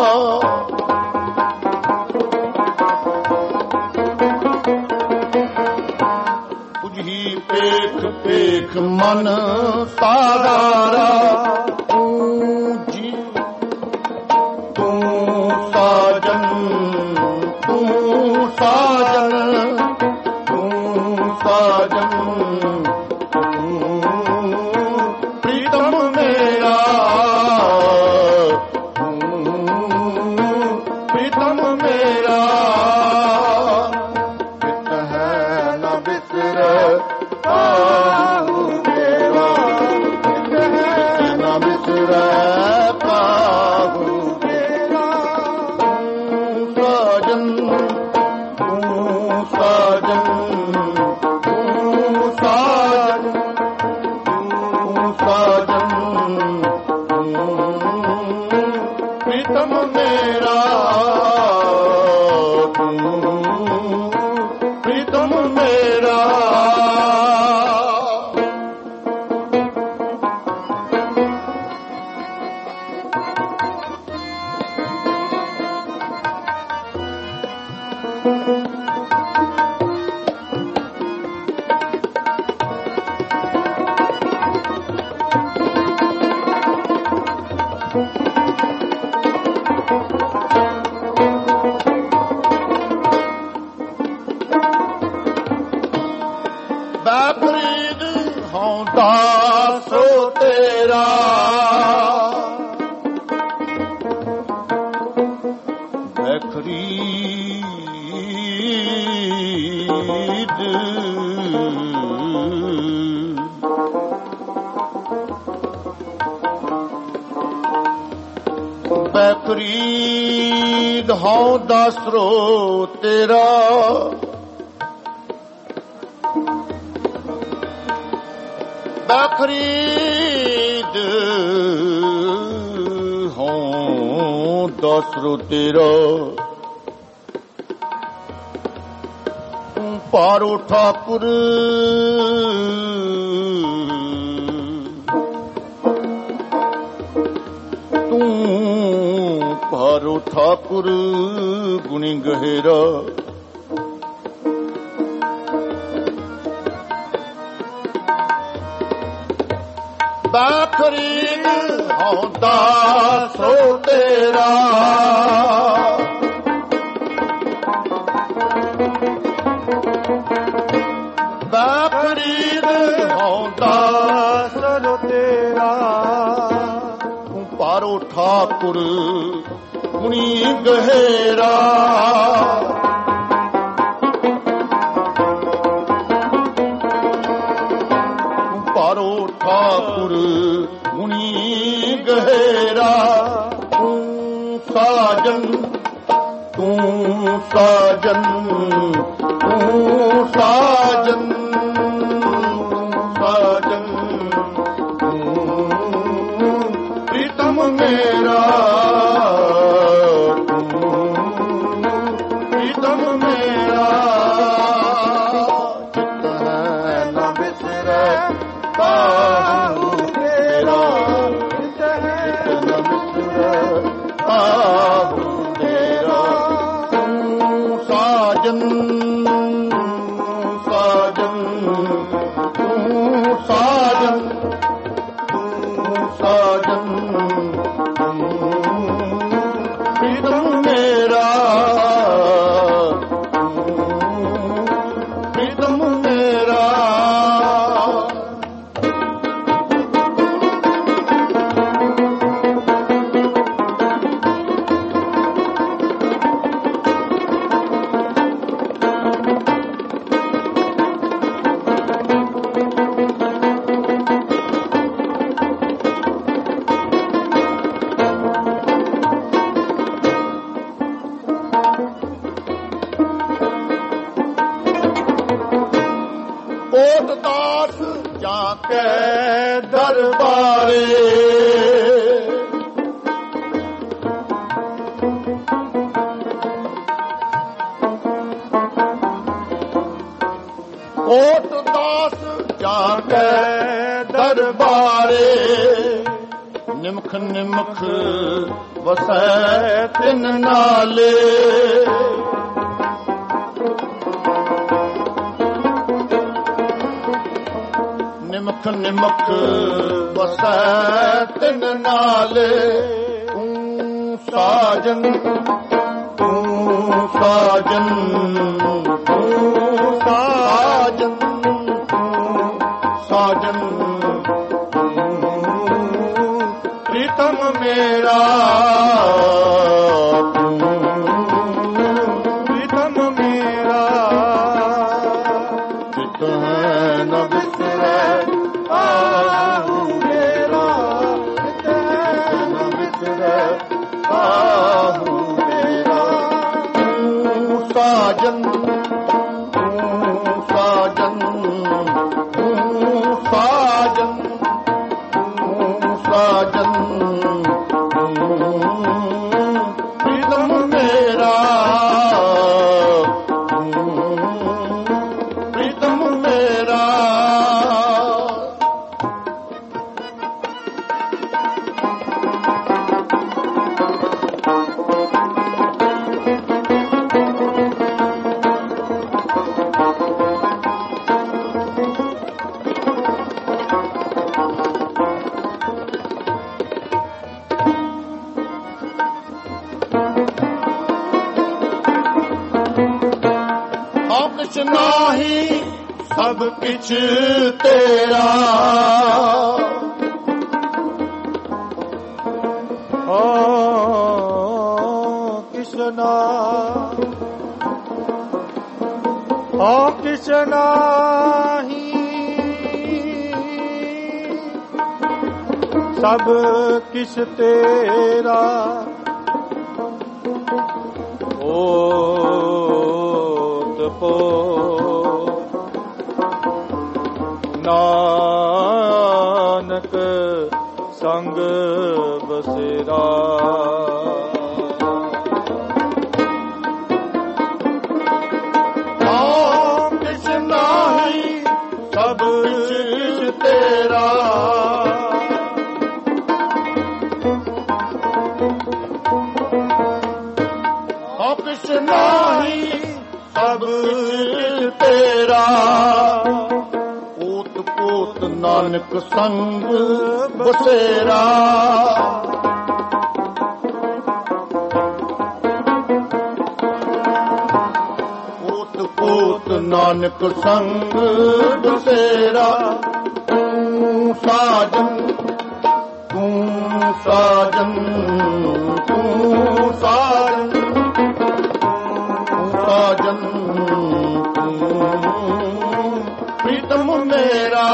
ਤੁਝੀ ਪੇਖ ਪੇਖ ਮਨ ਸਾਧਾਰਾ। ਤੂੰ ਜੀ ਤੂੰ ਸਾਜਨ ਤੂੰ ਸਾਜਨ ਤੂੰ ਸਾਜਨ ਪ੍ਰੀਤਮ ਮੇਰਾ ਪ੍ਰੀਤਮ ਮੇਰਾ। ਬਿਤ ਹੈ ਨਾ ਬਿਸਰੈ ਕਾਹੂ ਡੇਰਾ। ਬਿਤ ਹੈ ਨਾ ਬਿਸਰੈ ਕਾਹੂ ਡੇਰਾ। ਤੂੰ ਸਾਜਨ ਤੂੰ ਸਾਜਨ ਤੂੰ ਸਾਜਨ ਤੂੰ ਸਾਜਨ ਪ੍ਰੀਤਮ ਮੇਰਾ ਤੂੰ ਪ੍ਰੀਤਮ ਮੇਰਾ। ਬੈਖਰੀਦ ਹਉ ਦਾਸੋ ਤੇਰਾ। ਬੈਖਰੀਦ ਬੈਖਰੀਦ ਹਉ ਦਾਸੋ ਤੇਰਾ। ਬੈਖਰੀਦ ਹਉ ਦਾਸੋ ਤੇਰਾ। ਤੂੰ ਪਾਰੋ ਠਾਕੁਰ ਤੂੰ ਪਾਰੋ ਠਾਕੁਰ ਗੁਣੀ ਗਹਿਰਾ। ਬੈਖਰੀਦ ਹਉ ਦਾਸੋ ਤੇਰਾ। ਬੈਖਰੀਦ ਹਉ ਦਾਸੋ ਤੇਰਾ। ਤੂੰ ਪਾਰੋ ਠਾਕੁਰ ਮੁਨੀ ਗਹਿਰਾ। ਪਾਰੋ ਠਾਕੁਰ ਮੁਨੀ ਗਹਿਰਾ। ਤੂੰ ਸਾਜਨ ਤੂੰ ਸਾਜਨ ਤੂੰ ਸਾਜਨ ਸਾਜਨ ਪ੍ਰੀਤਮ ਮੇਰਾ ਪ੍ਰੀਤਮ ਮੇਰਾ। ਚਿਤ ਹੈ ਨਾ ਵਿਸਰੈ ਕਾਹੂ ਤੇਰਾ। ਚਿਤ ਨਾ ਵਿਸਰੈ ਕਾਹੂ ਤੇਰਾ। ਤੂੰ ਸਾਜਨ ਸਾਜਨ ਤੂੰ ਸਾਜਨ ਤੂੰ ਸਾਜਨ ਪ੍ਰੀਤਮ ਮੇਰਾ ਪ੍ਰੀਤਮ ਮੇਰਾ। ਕੋਟ ਦਾਸ ਜਾ ਕੇ ਦਰਬਾਰੇ। ਕੋਟ ਦਾਸ ਜਾ ਕੇ ਦਰਬਾਰੇ। ਨਿਮਖ ਨਿਮਖ ਵਸੈ ਤਿਨ ਨਾਲੇ। ਨਿਮਖ ਨਿਮਖ ਵਸੈ ਤਿਨ ਨਾਲੇ। ਤੂੰ ਸਾਜਨ ਤੂੰ ਸਾਜਨ ਤੂੰ ਸਾਜਨ ਤੂੰ ਸਾਜਨ ਪ੍ਰੀਤਮ ਮੇਰਾ ਪ੍ਰੀਤਮ ਮੇਰਾ। ਚਿਤ ਹੈ ਨਾ ਵਿਸਰੈ ਕਾਹੂ ਤੇਰਾ। ਚਿਤ ਹੈ ਨਾ ਵਿਸਰੈ ਕਾਹੂ ਤੇਰਾ। ਤੂੰ ਸਾਜਨ ਤੂੰ ਸਾਜਨ ਤੂੰ ਸਾਜਨ ਤੂੰ ਸਾਜਨ ਪ੍ਰੀਤਮ ਮੇਰਾ ਪ੍ਰੀਤਮ ਮੇਰਾ। ਕੁਛ ਨਾਹੀ ਸਭ ਕਿਛ ਤੇਰਾ। ਹਾਂ ਕਿਸ਼ਨਾ ਹਾਂ ਕਿਸ਼ਨਾ ਹੀ ਸਭ ਕਿਛ ਤੇਰਾ। ਓਤ ਪੋ ਨਾਨਕ ਸੰਗ ਬਸੇਰਾ। ਹਾਂ ਕਿਛ ਨਾਹੀ ਸਭ ਕਿਛ ਤੇਰਾ। ਹਾਂ ਕਿਛ ਨਾਹੀ ਸਭ ਕਿਛ ਤੇਰਾ। ਓਤ ਪੋਤ ਨਾਨਕ ਸੰਗ ਬਸੇਰਾ। ਓਤ ਪੋਤ ਨਾਨਕ ਸੰਗ ਬਸੇਰਾ। ਤੂੰ ਸਾਜਨ ਤੂੰ ਸਾਜਨ ਤੂੰ ਸਾਜਨ ਤੂੰ ਸਾਜਨ ਤੂੰ ਪ੍ਰੀਤਮ ਮੇਰਾ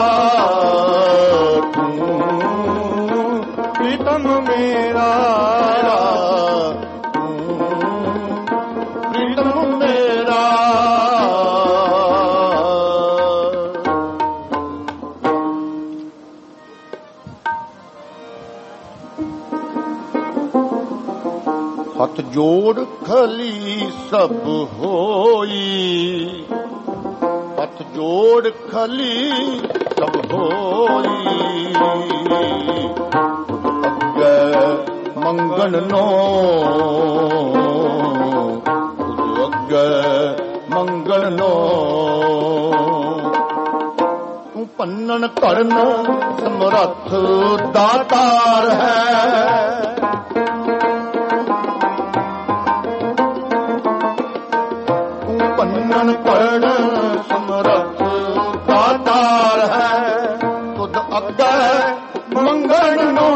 ਤੂੰ ਪ੍ਰੀਤਮ ਮੇਰਾ ਪ੍ਰੀਤਮ ਮੇਰਾ ਹੱਥ ਜੋੜ ਖਲੀ ਸਭ ਹੋਈ ਹੱਥ ਜੋੜ ਖਲੀ ਸਭ ਹੋਈ ਅੱਗੇ ਮੰਗਣ ਨੋ ਅੱਗੇ ਮੰਗਣ ਨੋ ਤੂੰ ਪੰਨਣ ਕਰਨ ਸਮਰੱਥ ਦਾਤਾਰ ਹੈ ਪੰਨਣ ਕਰਨ ਸਮਰੱਥ ਦਾਤਾਰ ਹੈ ਤੁਧ ਅੱਗੇ ਮੰਗਣ ਨੋ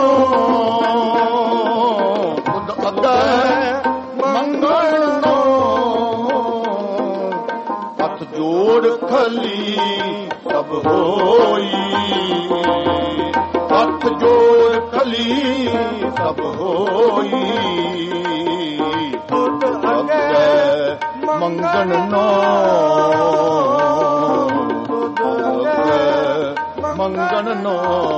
ਤੁਧ ਅੱਗੇ ਮੰਗਣ ਨੋ ਹੱਥ ਜੋੜ ਖਲੀ ਸਭ ਹੋਈ ਹੱਥ ਜੋੜ ਖਲੀ ਸਭ ਹੋਈ ਤੁਧ ਅੱਗੇ ਮੰਗਣ ਨੋ ਮੰਗਣ ਨੋ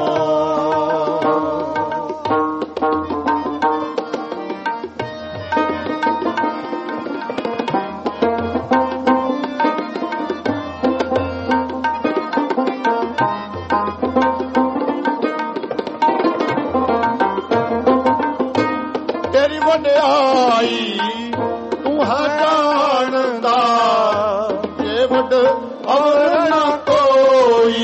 ਤੇਰੀ ਵਡਿਆਈ ਤੂੰ ਹੈ ਜਾਣਦਾ ਜੇ ਵੱਡ ਔਰ ਨਾ ਕੋਈ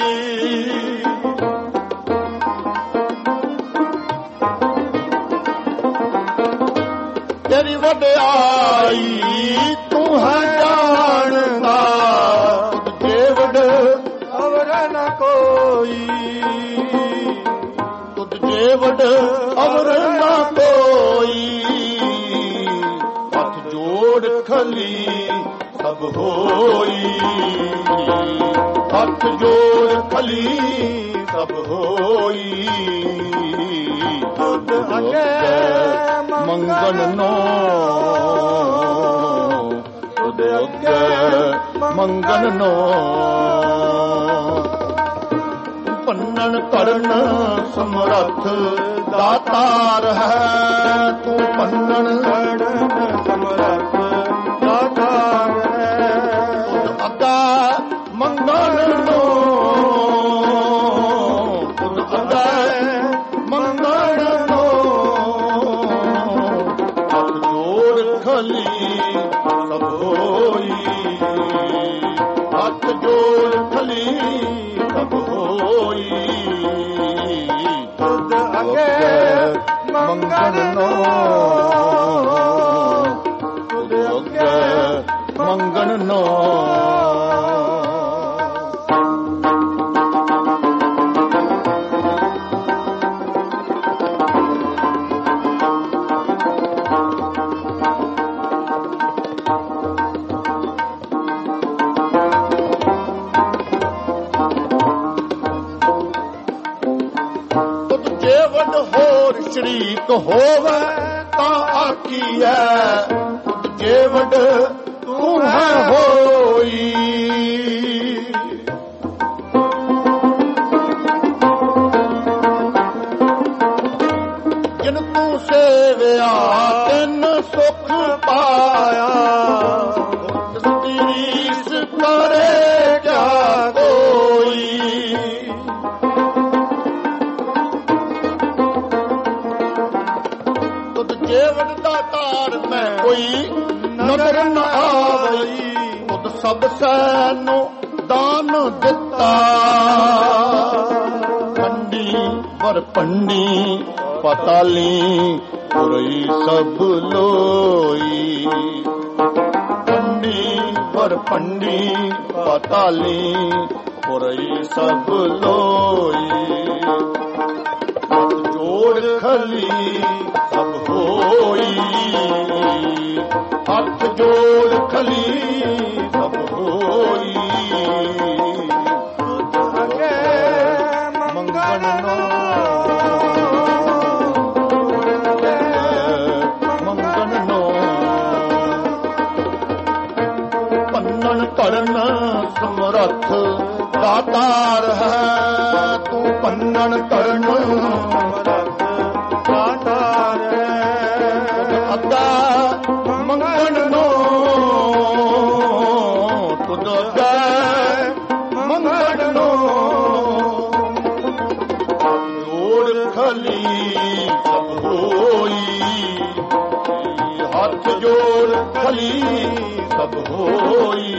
ਤੇਰੀ ਵਡਿਆਈ ਤੂੰ ਹੈ ਜਾਣਦਾ ਜੇ ਵੱਡ ਔਰ ਨਾ ਕੋਈ ਤੁਧ ਜੇ ਵੱਡ ਔਰ ਨਾ ਕੋਈ ਹੱਥ ਜੋੜ ਖਲੀ ਸਭ ਹੋਈ ਹੱਥ ਜੋੜ ਖਲੀ ਸਭ ਹੋਈ ਤੁਧ ਅੱਗੇ ਮੰਗਣ ਨੋ ਤੁਧ ਅੱਗੇ ਮੰਗਣ ਨੋ ਪੰਨਣ ਕਰਨ ਸਮਰੱਥ ਦਾਤਾਰ ਹੈ ਤੂੰ ਪੰਨਣ ਕਰਨ ਸਮਰੱਥ ਦਾਤਾਰ ਹੈ ਤੁਧ ਅੱਗਾ ਮੰਗਣ ਨੋ ਤੁਧ ਅੱਗਾ ਮੰਗਣ ਨੋ ਹੱਥ ਜੋੜ ਖਲੀ ਸਭ ਹੋਈ ਹੱਥ ਜੋੜ ਖਲੀ ਸਭ ਹੋਈ ਤੁਧ ਅੱਗੇ ਮੰਗਣ ਨੋ ਤੁਧ ਅੱਗੇ ਮੰਗਣ ਨੋ ਸ਼ਰੀਕ ਹੋਵੇ ਤਾਂ ਆਖੀਐ ਜੇ ਵੱਡ ਤੂੰ ਹੈ ਹੋਈ ਜਿਨ ਤੂੰ ਸੇਵਿਆ ਤਿਨ ਸੁਖ ਪਾਇਆ ਤਿਸਦੀ ਰੀਸ ਕਰੇ ਕਿਆ ਕੋਈ ਜੇ ਵੱਡ ਦਾਤਾਰ ਮੈਂ ਕੋਈ ਨਜ਼ਰ ਨ ਆਵਈ ਤੁਧ ਸਭ ਸੈ ਨੂੰ ਦਾਨ ਦਿੱਤਾ ਪੰਡੀ ਵਰ ਪੰਡੀ ਪਤਾਲੀ ਪੁਰਈ ਸਭ ਲੋਈ ਪੰਡੀ ਵਰ ਪੰਡੀ ਪਤਾਲੀ ਪੁਰਈ ਸਭ ਲੋਈ ਜੋ ਜੋੜ ਖਲੀ ਸਭ ਹੋਈ, ਹੱਥ ਜੋੜ ਖਲੀ ਸਭ ਹੋਈ। ਅਗੇ ਮੰਗਣ ਨੋ ਮੰਗਣ ਨੋ ਪੰਨਣ ਕਰਨ ਸਮਰੱਥ ਦਾਤਾਰ ਹੈ ਤੂੰ, ਪੰਨਣ ਕਰਨ ਸਮਰੱਥ ਦਾਤਾਰ ਹੈ। ਅੱਗਾ ਮੰਗਣ ਨੋ ਤੁਧ ਅੱਗੇ ਮੰਗਣ ਨੋ, ਜੋੜ ਖਲੀ ਸਭ ਹੋਈ, ਹੱਥ ਜੋੜ ਖਲੀ ਸਭ ਹੋਈ।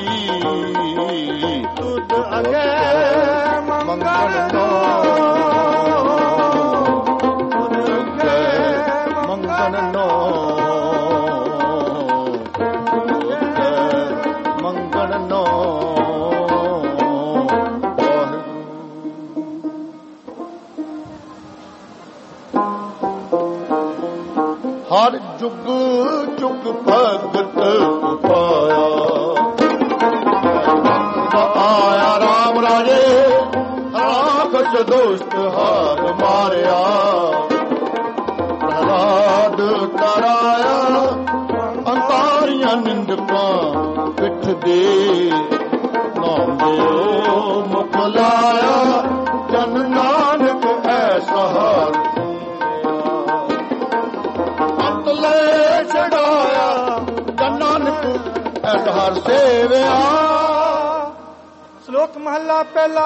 ਤੁਧ ਅਗੇ ਮੰਗਣ ਨੋ ਤੁਧ ਅਗੇ ਮੰਗਣ ਨੋ ਮੰਗਣ ਨੋ। ਹਰ ਜੁਗ ਜੁਗ ਭਗਤ ਪਾਇਆ, ਆਇਆ ਰਾਮ ਰਾਜੇ ਰਾਖਸ਼ ਦੋਸਤ ਹਾਰ ਮਾਰਿਆ। ਪ੍ਰਹਲਾਦ ਤਰਾਇਆ ਅੰਤਾਰੀਆਂ ਨਿੰਦਕਾਂ ਪਿੱਠ ਦੇ, ਨਾਮ ਦਿਓ ਮੁਖ ਲਾਇਆ ਜਨ ਨਾਨਕ ਐਸਾ ਹਾਰ। ਅੰਤ ਲੈ ਛਡਾਇਆ ਜਨ ਨਾਨਕ ਐਸਾ ਹਾਰ ਸੇਵਿਆ। ਸ਼ਲੋਕ ਮਹਲਾ ਪਹਿਲਾ।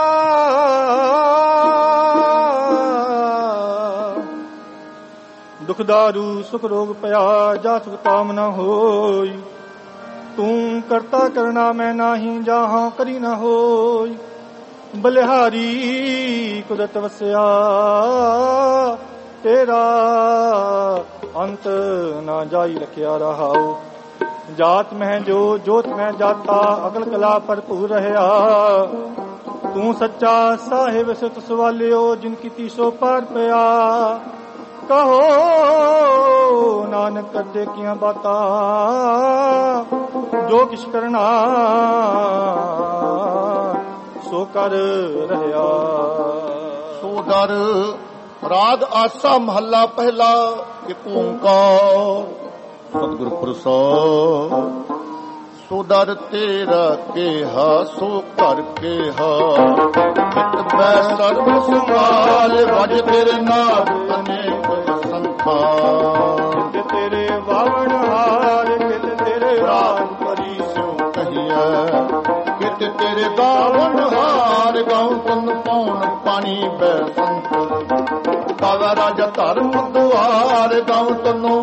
ਦੁਖ ਦਾਰੂ ਸੁਖ ਰੋਗ ਪਿਆ, ਜਾ ਸੁਖ ਕਾਮ ਨ ਹੋਈ। ਤੂੰ ਕਰਤਾ ਕਰਨਾ ਮੈਂ ਨਾਹੀ, ਜਾਹਾਂ ਕਰੀ ਨ ਹੋਈ। ਬਲਿਹਾਰੀ ਕੁਦਰਤ ਵਸਿਆ, ਤੇਰਾ ਅੰਤ ਨਾ ਜਾਈ ਰਖਿਆ ਰਹਾਉ। ਜਾਤ ਮਹਿ ਜੋ ਜੋਤ ਮਹਿ ਜਾਤਾ, ਅਕਲ ਕਲਾ ਭਰਪੂਰ ਰਹਿਆ। ਤੂੰ ਸੱਚਾ ਸਾਹਿਬ ਸਿਤ ਸਵਾਲਿਓ, ਜਿਨ ਕੀਤੀ ਸੋ ਪਾਰ ਪਿਆ। ਕਹੋ ਨਾਨਕ ਕਰਦੇ ਕੀਆਂ ਬਾਤਾਂ, ਜੋ ਕਿਛ ਕਰਨਾ ਸੋ ਕਰ ਰਹਿਆ। ਸੋ ਦਰ ਰਾਗ ਆਸਾ ਮਹੱਲਾ ਪਹਿਲਾ। ਇੱਕ ਓੰਕਾਰ ਸਤਿਗੁਰ ਪ੍ਰਸਾਦਿ। ਸੋ ਦਰ ਤੇਰਾ ਕੇਹਾ ਸੋ ਘਰ ਕੇਹਾ, ਚਿਤ ਬੈ ਸਰਬ ਸੰਭਾਲ ਵਜ ਤੇਰੇ ਨਾਮ ਅਨੇਕ ਸੰਖਾ। ਕਿਤ ਤੇਰੇ ਵਾਵਣ ਹਾਰ, ਕਿਤ ਤੇਰੇ ਰਾਗ ਪਰੀ ਸਿਉ ਕਹੀਐ, ਕਿਤ ਤੇਰੇ ਗਾਵਨ ਹਾਰ। ਗਾਉ ਤਨ ਪੌਣ ਪਾਣੀ ਬੈ ਸੰਤ, ਕਾਵਾ ਰਾਜਾ ਧਰਮ ਦੁਆਰ। ਗਾਉ ਤਨੋ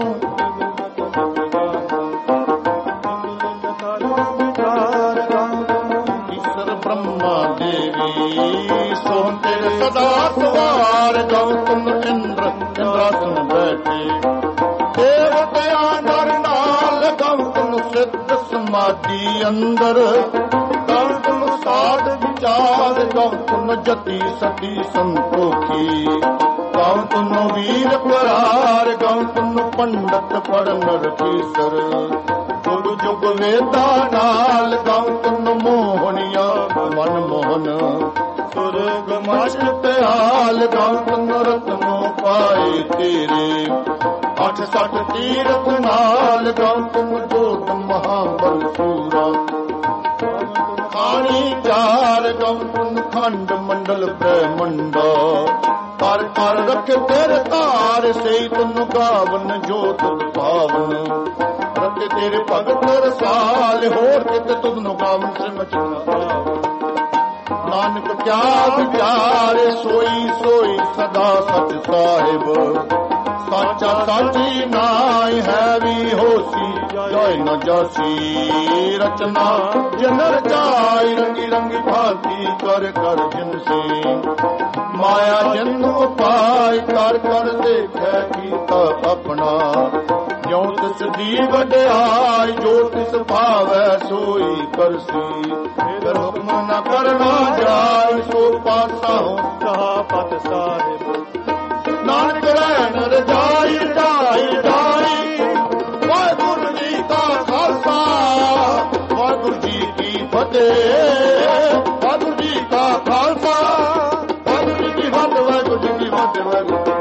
ਈਸ਼ਰ ਬ੍ਰਹਮਾ ਦੇਵੀ, ਸੋ ਤੇਰੇ ਸਦਾ ਸਵਾਰ। ਗਾਉ ਤਨ ਇੰਦਰ ਇੰਦਰਾਸਨ ਬੈਠੇ, ਦੇਵਤਿਆਂ ਨਰ ਨਾਲ। ਗਾਉ ਤਨ ਸਿੱਧ ਸਮਾਧੀ ਅੰਦਰ, ਗਾਉ ਤਨ ਸਾਧ ਵਿਚਾਰ। ਗਾਉ ਤਨ ਜਤੀ ਸਤੀ ਸੰਤੋਖੀ, ਗਾਉ ਤਨ ਵੀਰ ਪਰਾਰ। ਗਾਉ ਤਨ ਪੰਡਤ ਪੜਨ ਰਖੀਸਰ, ਜੁਗ ਜੁਗ ਵੇਦਾ ਨਾਲ। ਗਾਉ ਤਨ ਮੋਹਣੀਆਂ ਮਨ ਮੋਹਨ, ਸੁਰਗ ਮਸਤ ਹਾਲ। ਗਾਉ ਤਨ ਰਤਨੋ ਪਾਏ ਤੇਰੇ, ਅਠ ਸਠ ਤੀਰਥ ਨਾਲ। ਗਾਉ ਤਨ ਜੋਤ ਮਹਾਬਲ ਸੂਰਾ, ਖਾਣੀ ਚਾਰ। ਗਾਉ ਤਨ ਖੰਡ ਮੰਡਲ ਬ੍ਰਹਮੰਡਾ, ਕਰ ਕਰ ਰੱਖੇ ਤੇਰੇ ਧਾਰ। ਸਹੀ ਤਨ ਗਾਵਨ ਜੋਤ ਭਾਵਨ, ਰੱਖੇ ਤੇਰੇ ਭਗਤ ਰਸਾਲ। ਹੋਰ ਕਿਤ ਤੁਧ ਨੂੰ ਗਾਵਨ ਸਿਮਚਨਾ, ਨਾਨਕ ਕਿਆ ਵਿਚਾਰੇ। ਸੋਈ ਸੋਈ ਸਦਾ ਸਚ ਸਾਹਿਬ, ਸਾਚਾ ਸਾਚੀ ਨਾਇ ਹੈ ਵੀ ਹੋਸੀ। ਜਾਇ ਨ ਜਾਸੀ ਰਚਨਾ ਜਨ ਰਚਾਈ, ਰੰਗੀ ਰੰਗੀ ਭਾਂਤੀ ਕਰ ਕਰ ਜਿਨਸੀ। ਮਾਇਆ ਜਨ ਉਪਾਇ ਕਰ ਕਰ ਦੇਖੈ ਕੀਤਾ ਆਪਣਾ। ਜਿਉ ਤਿਸ ਦੀ ਵਡਿਆਈ, ਜੋ ਤਿਸ ਭਾਵੈ ਸੋਈ ਕਰਸੀ। ਫਿਰ ਹੁਕਮ ਨ ਕਰਨਾ ਜਾਇ, ਸੋ ਪਾਸਾ ਹੋ ਕਹਾ ਪਤ ਸਾਹਿਬ। ਨਾਨਕ ਰਹਿਣ ਰਜਾਈ ਰਜਾਈ ਰਜਾਈ। ਵਾਹਿਗੁਰੂ ਜੀ ਕਾ ਖਾਲਸਾ ਵਾਹਿਗੁਰੂ ਜੀ ਕੀ ਫਤਿਹ। ਵਾਹਿਗੁਰੂ ਜੀ ਕਾ ਖਾਲਸਾ ਵਾਹਿਗੁਰੂ ਜੀ ਕੀ ਫਤਿਹ। ਵਾਹਿਗੁਰੂ ਜੀ ਕੀ ਫਤਿਹ। ਵਾਹਿਗੁਰੂ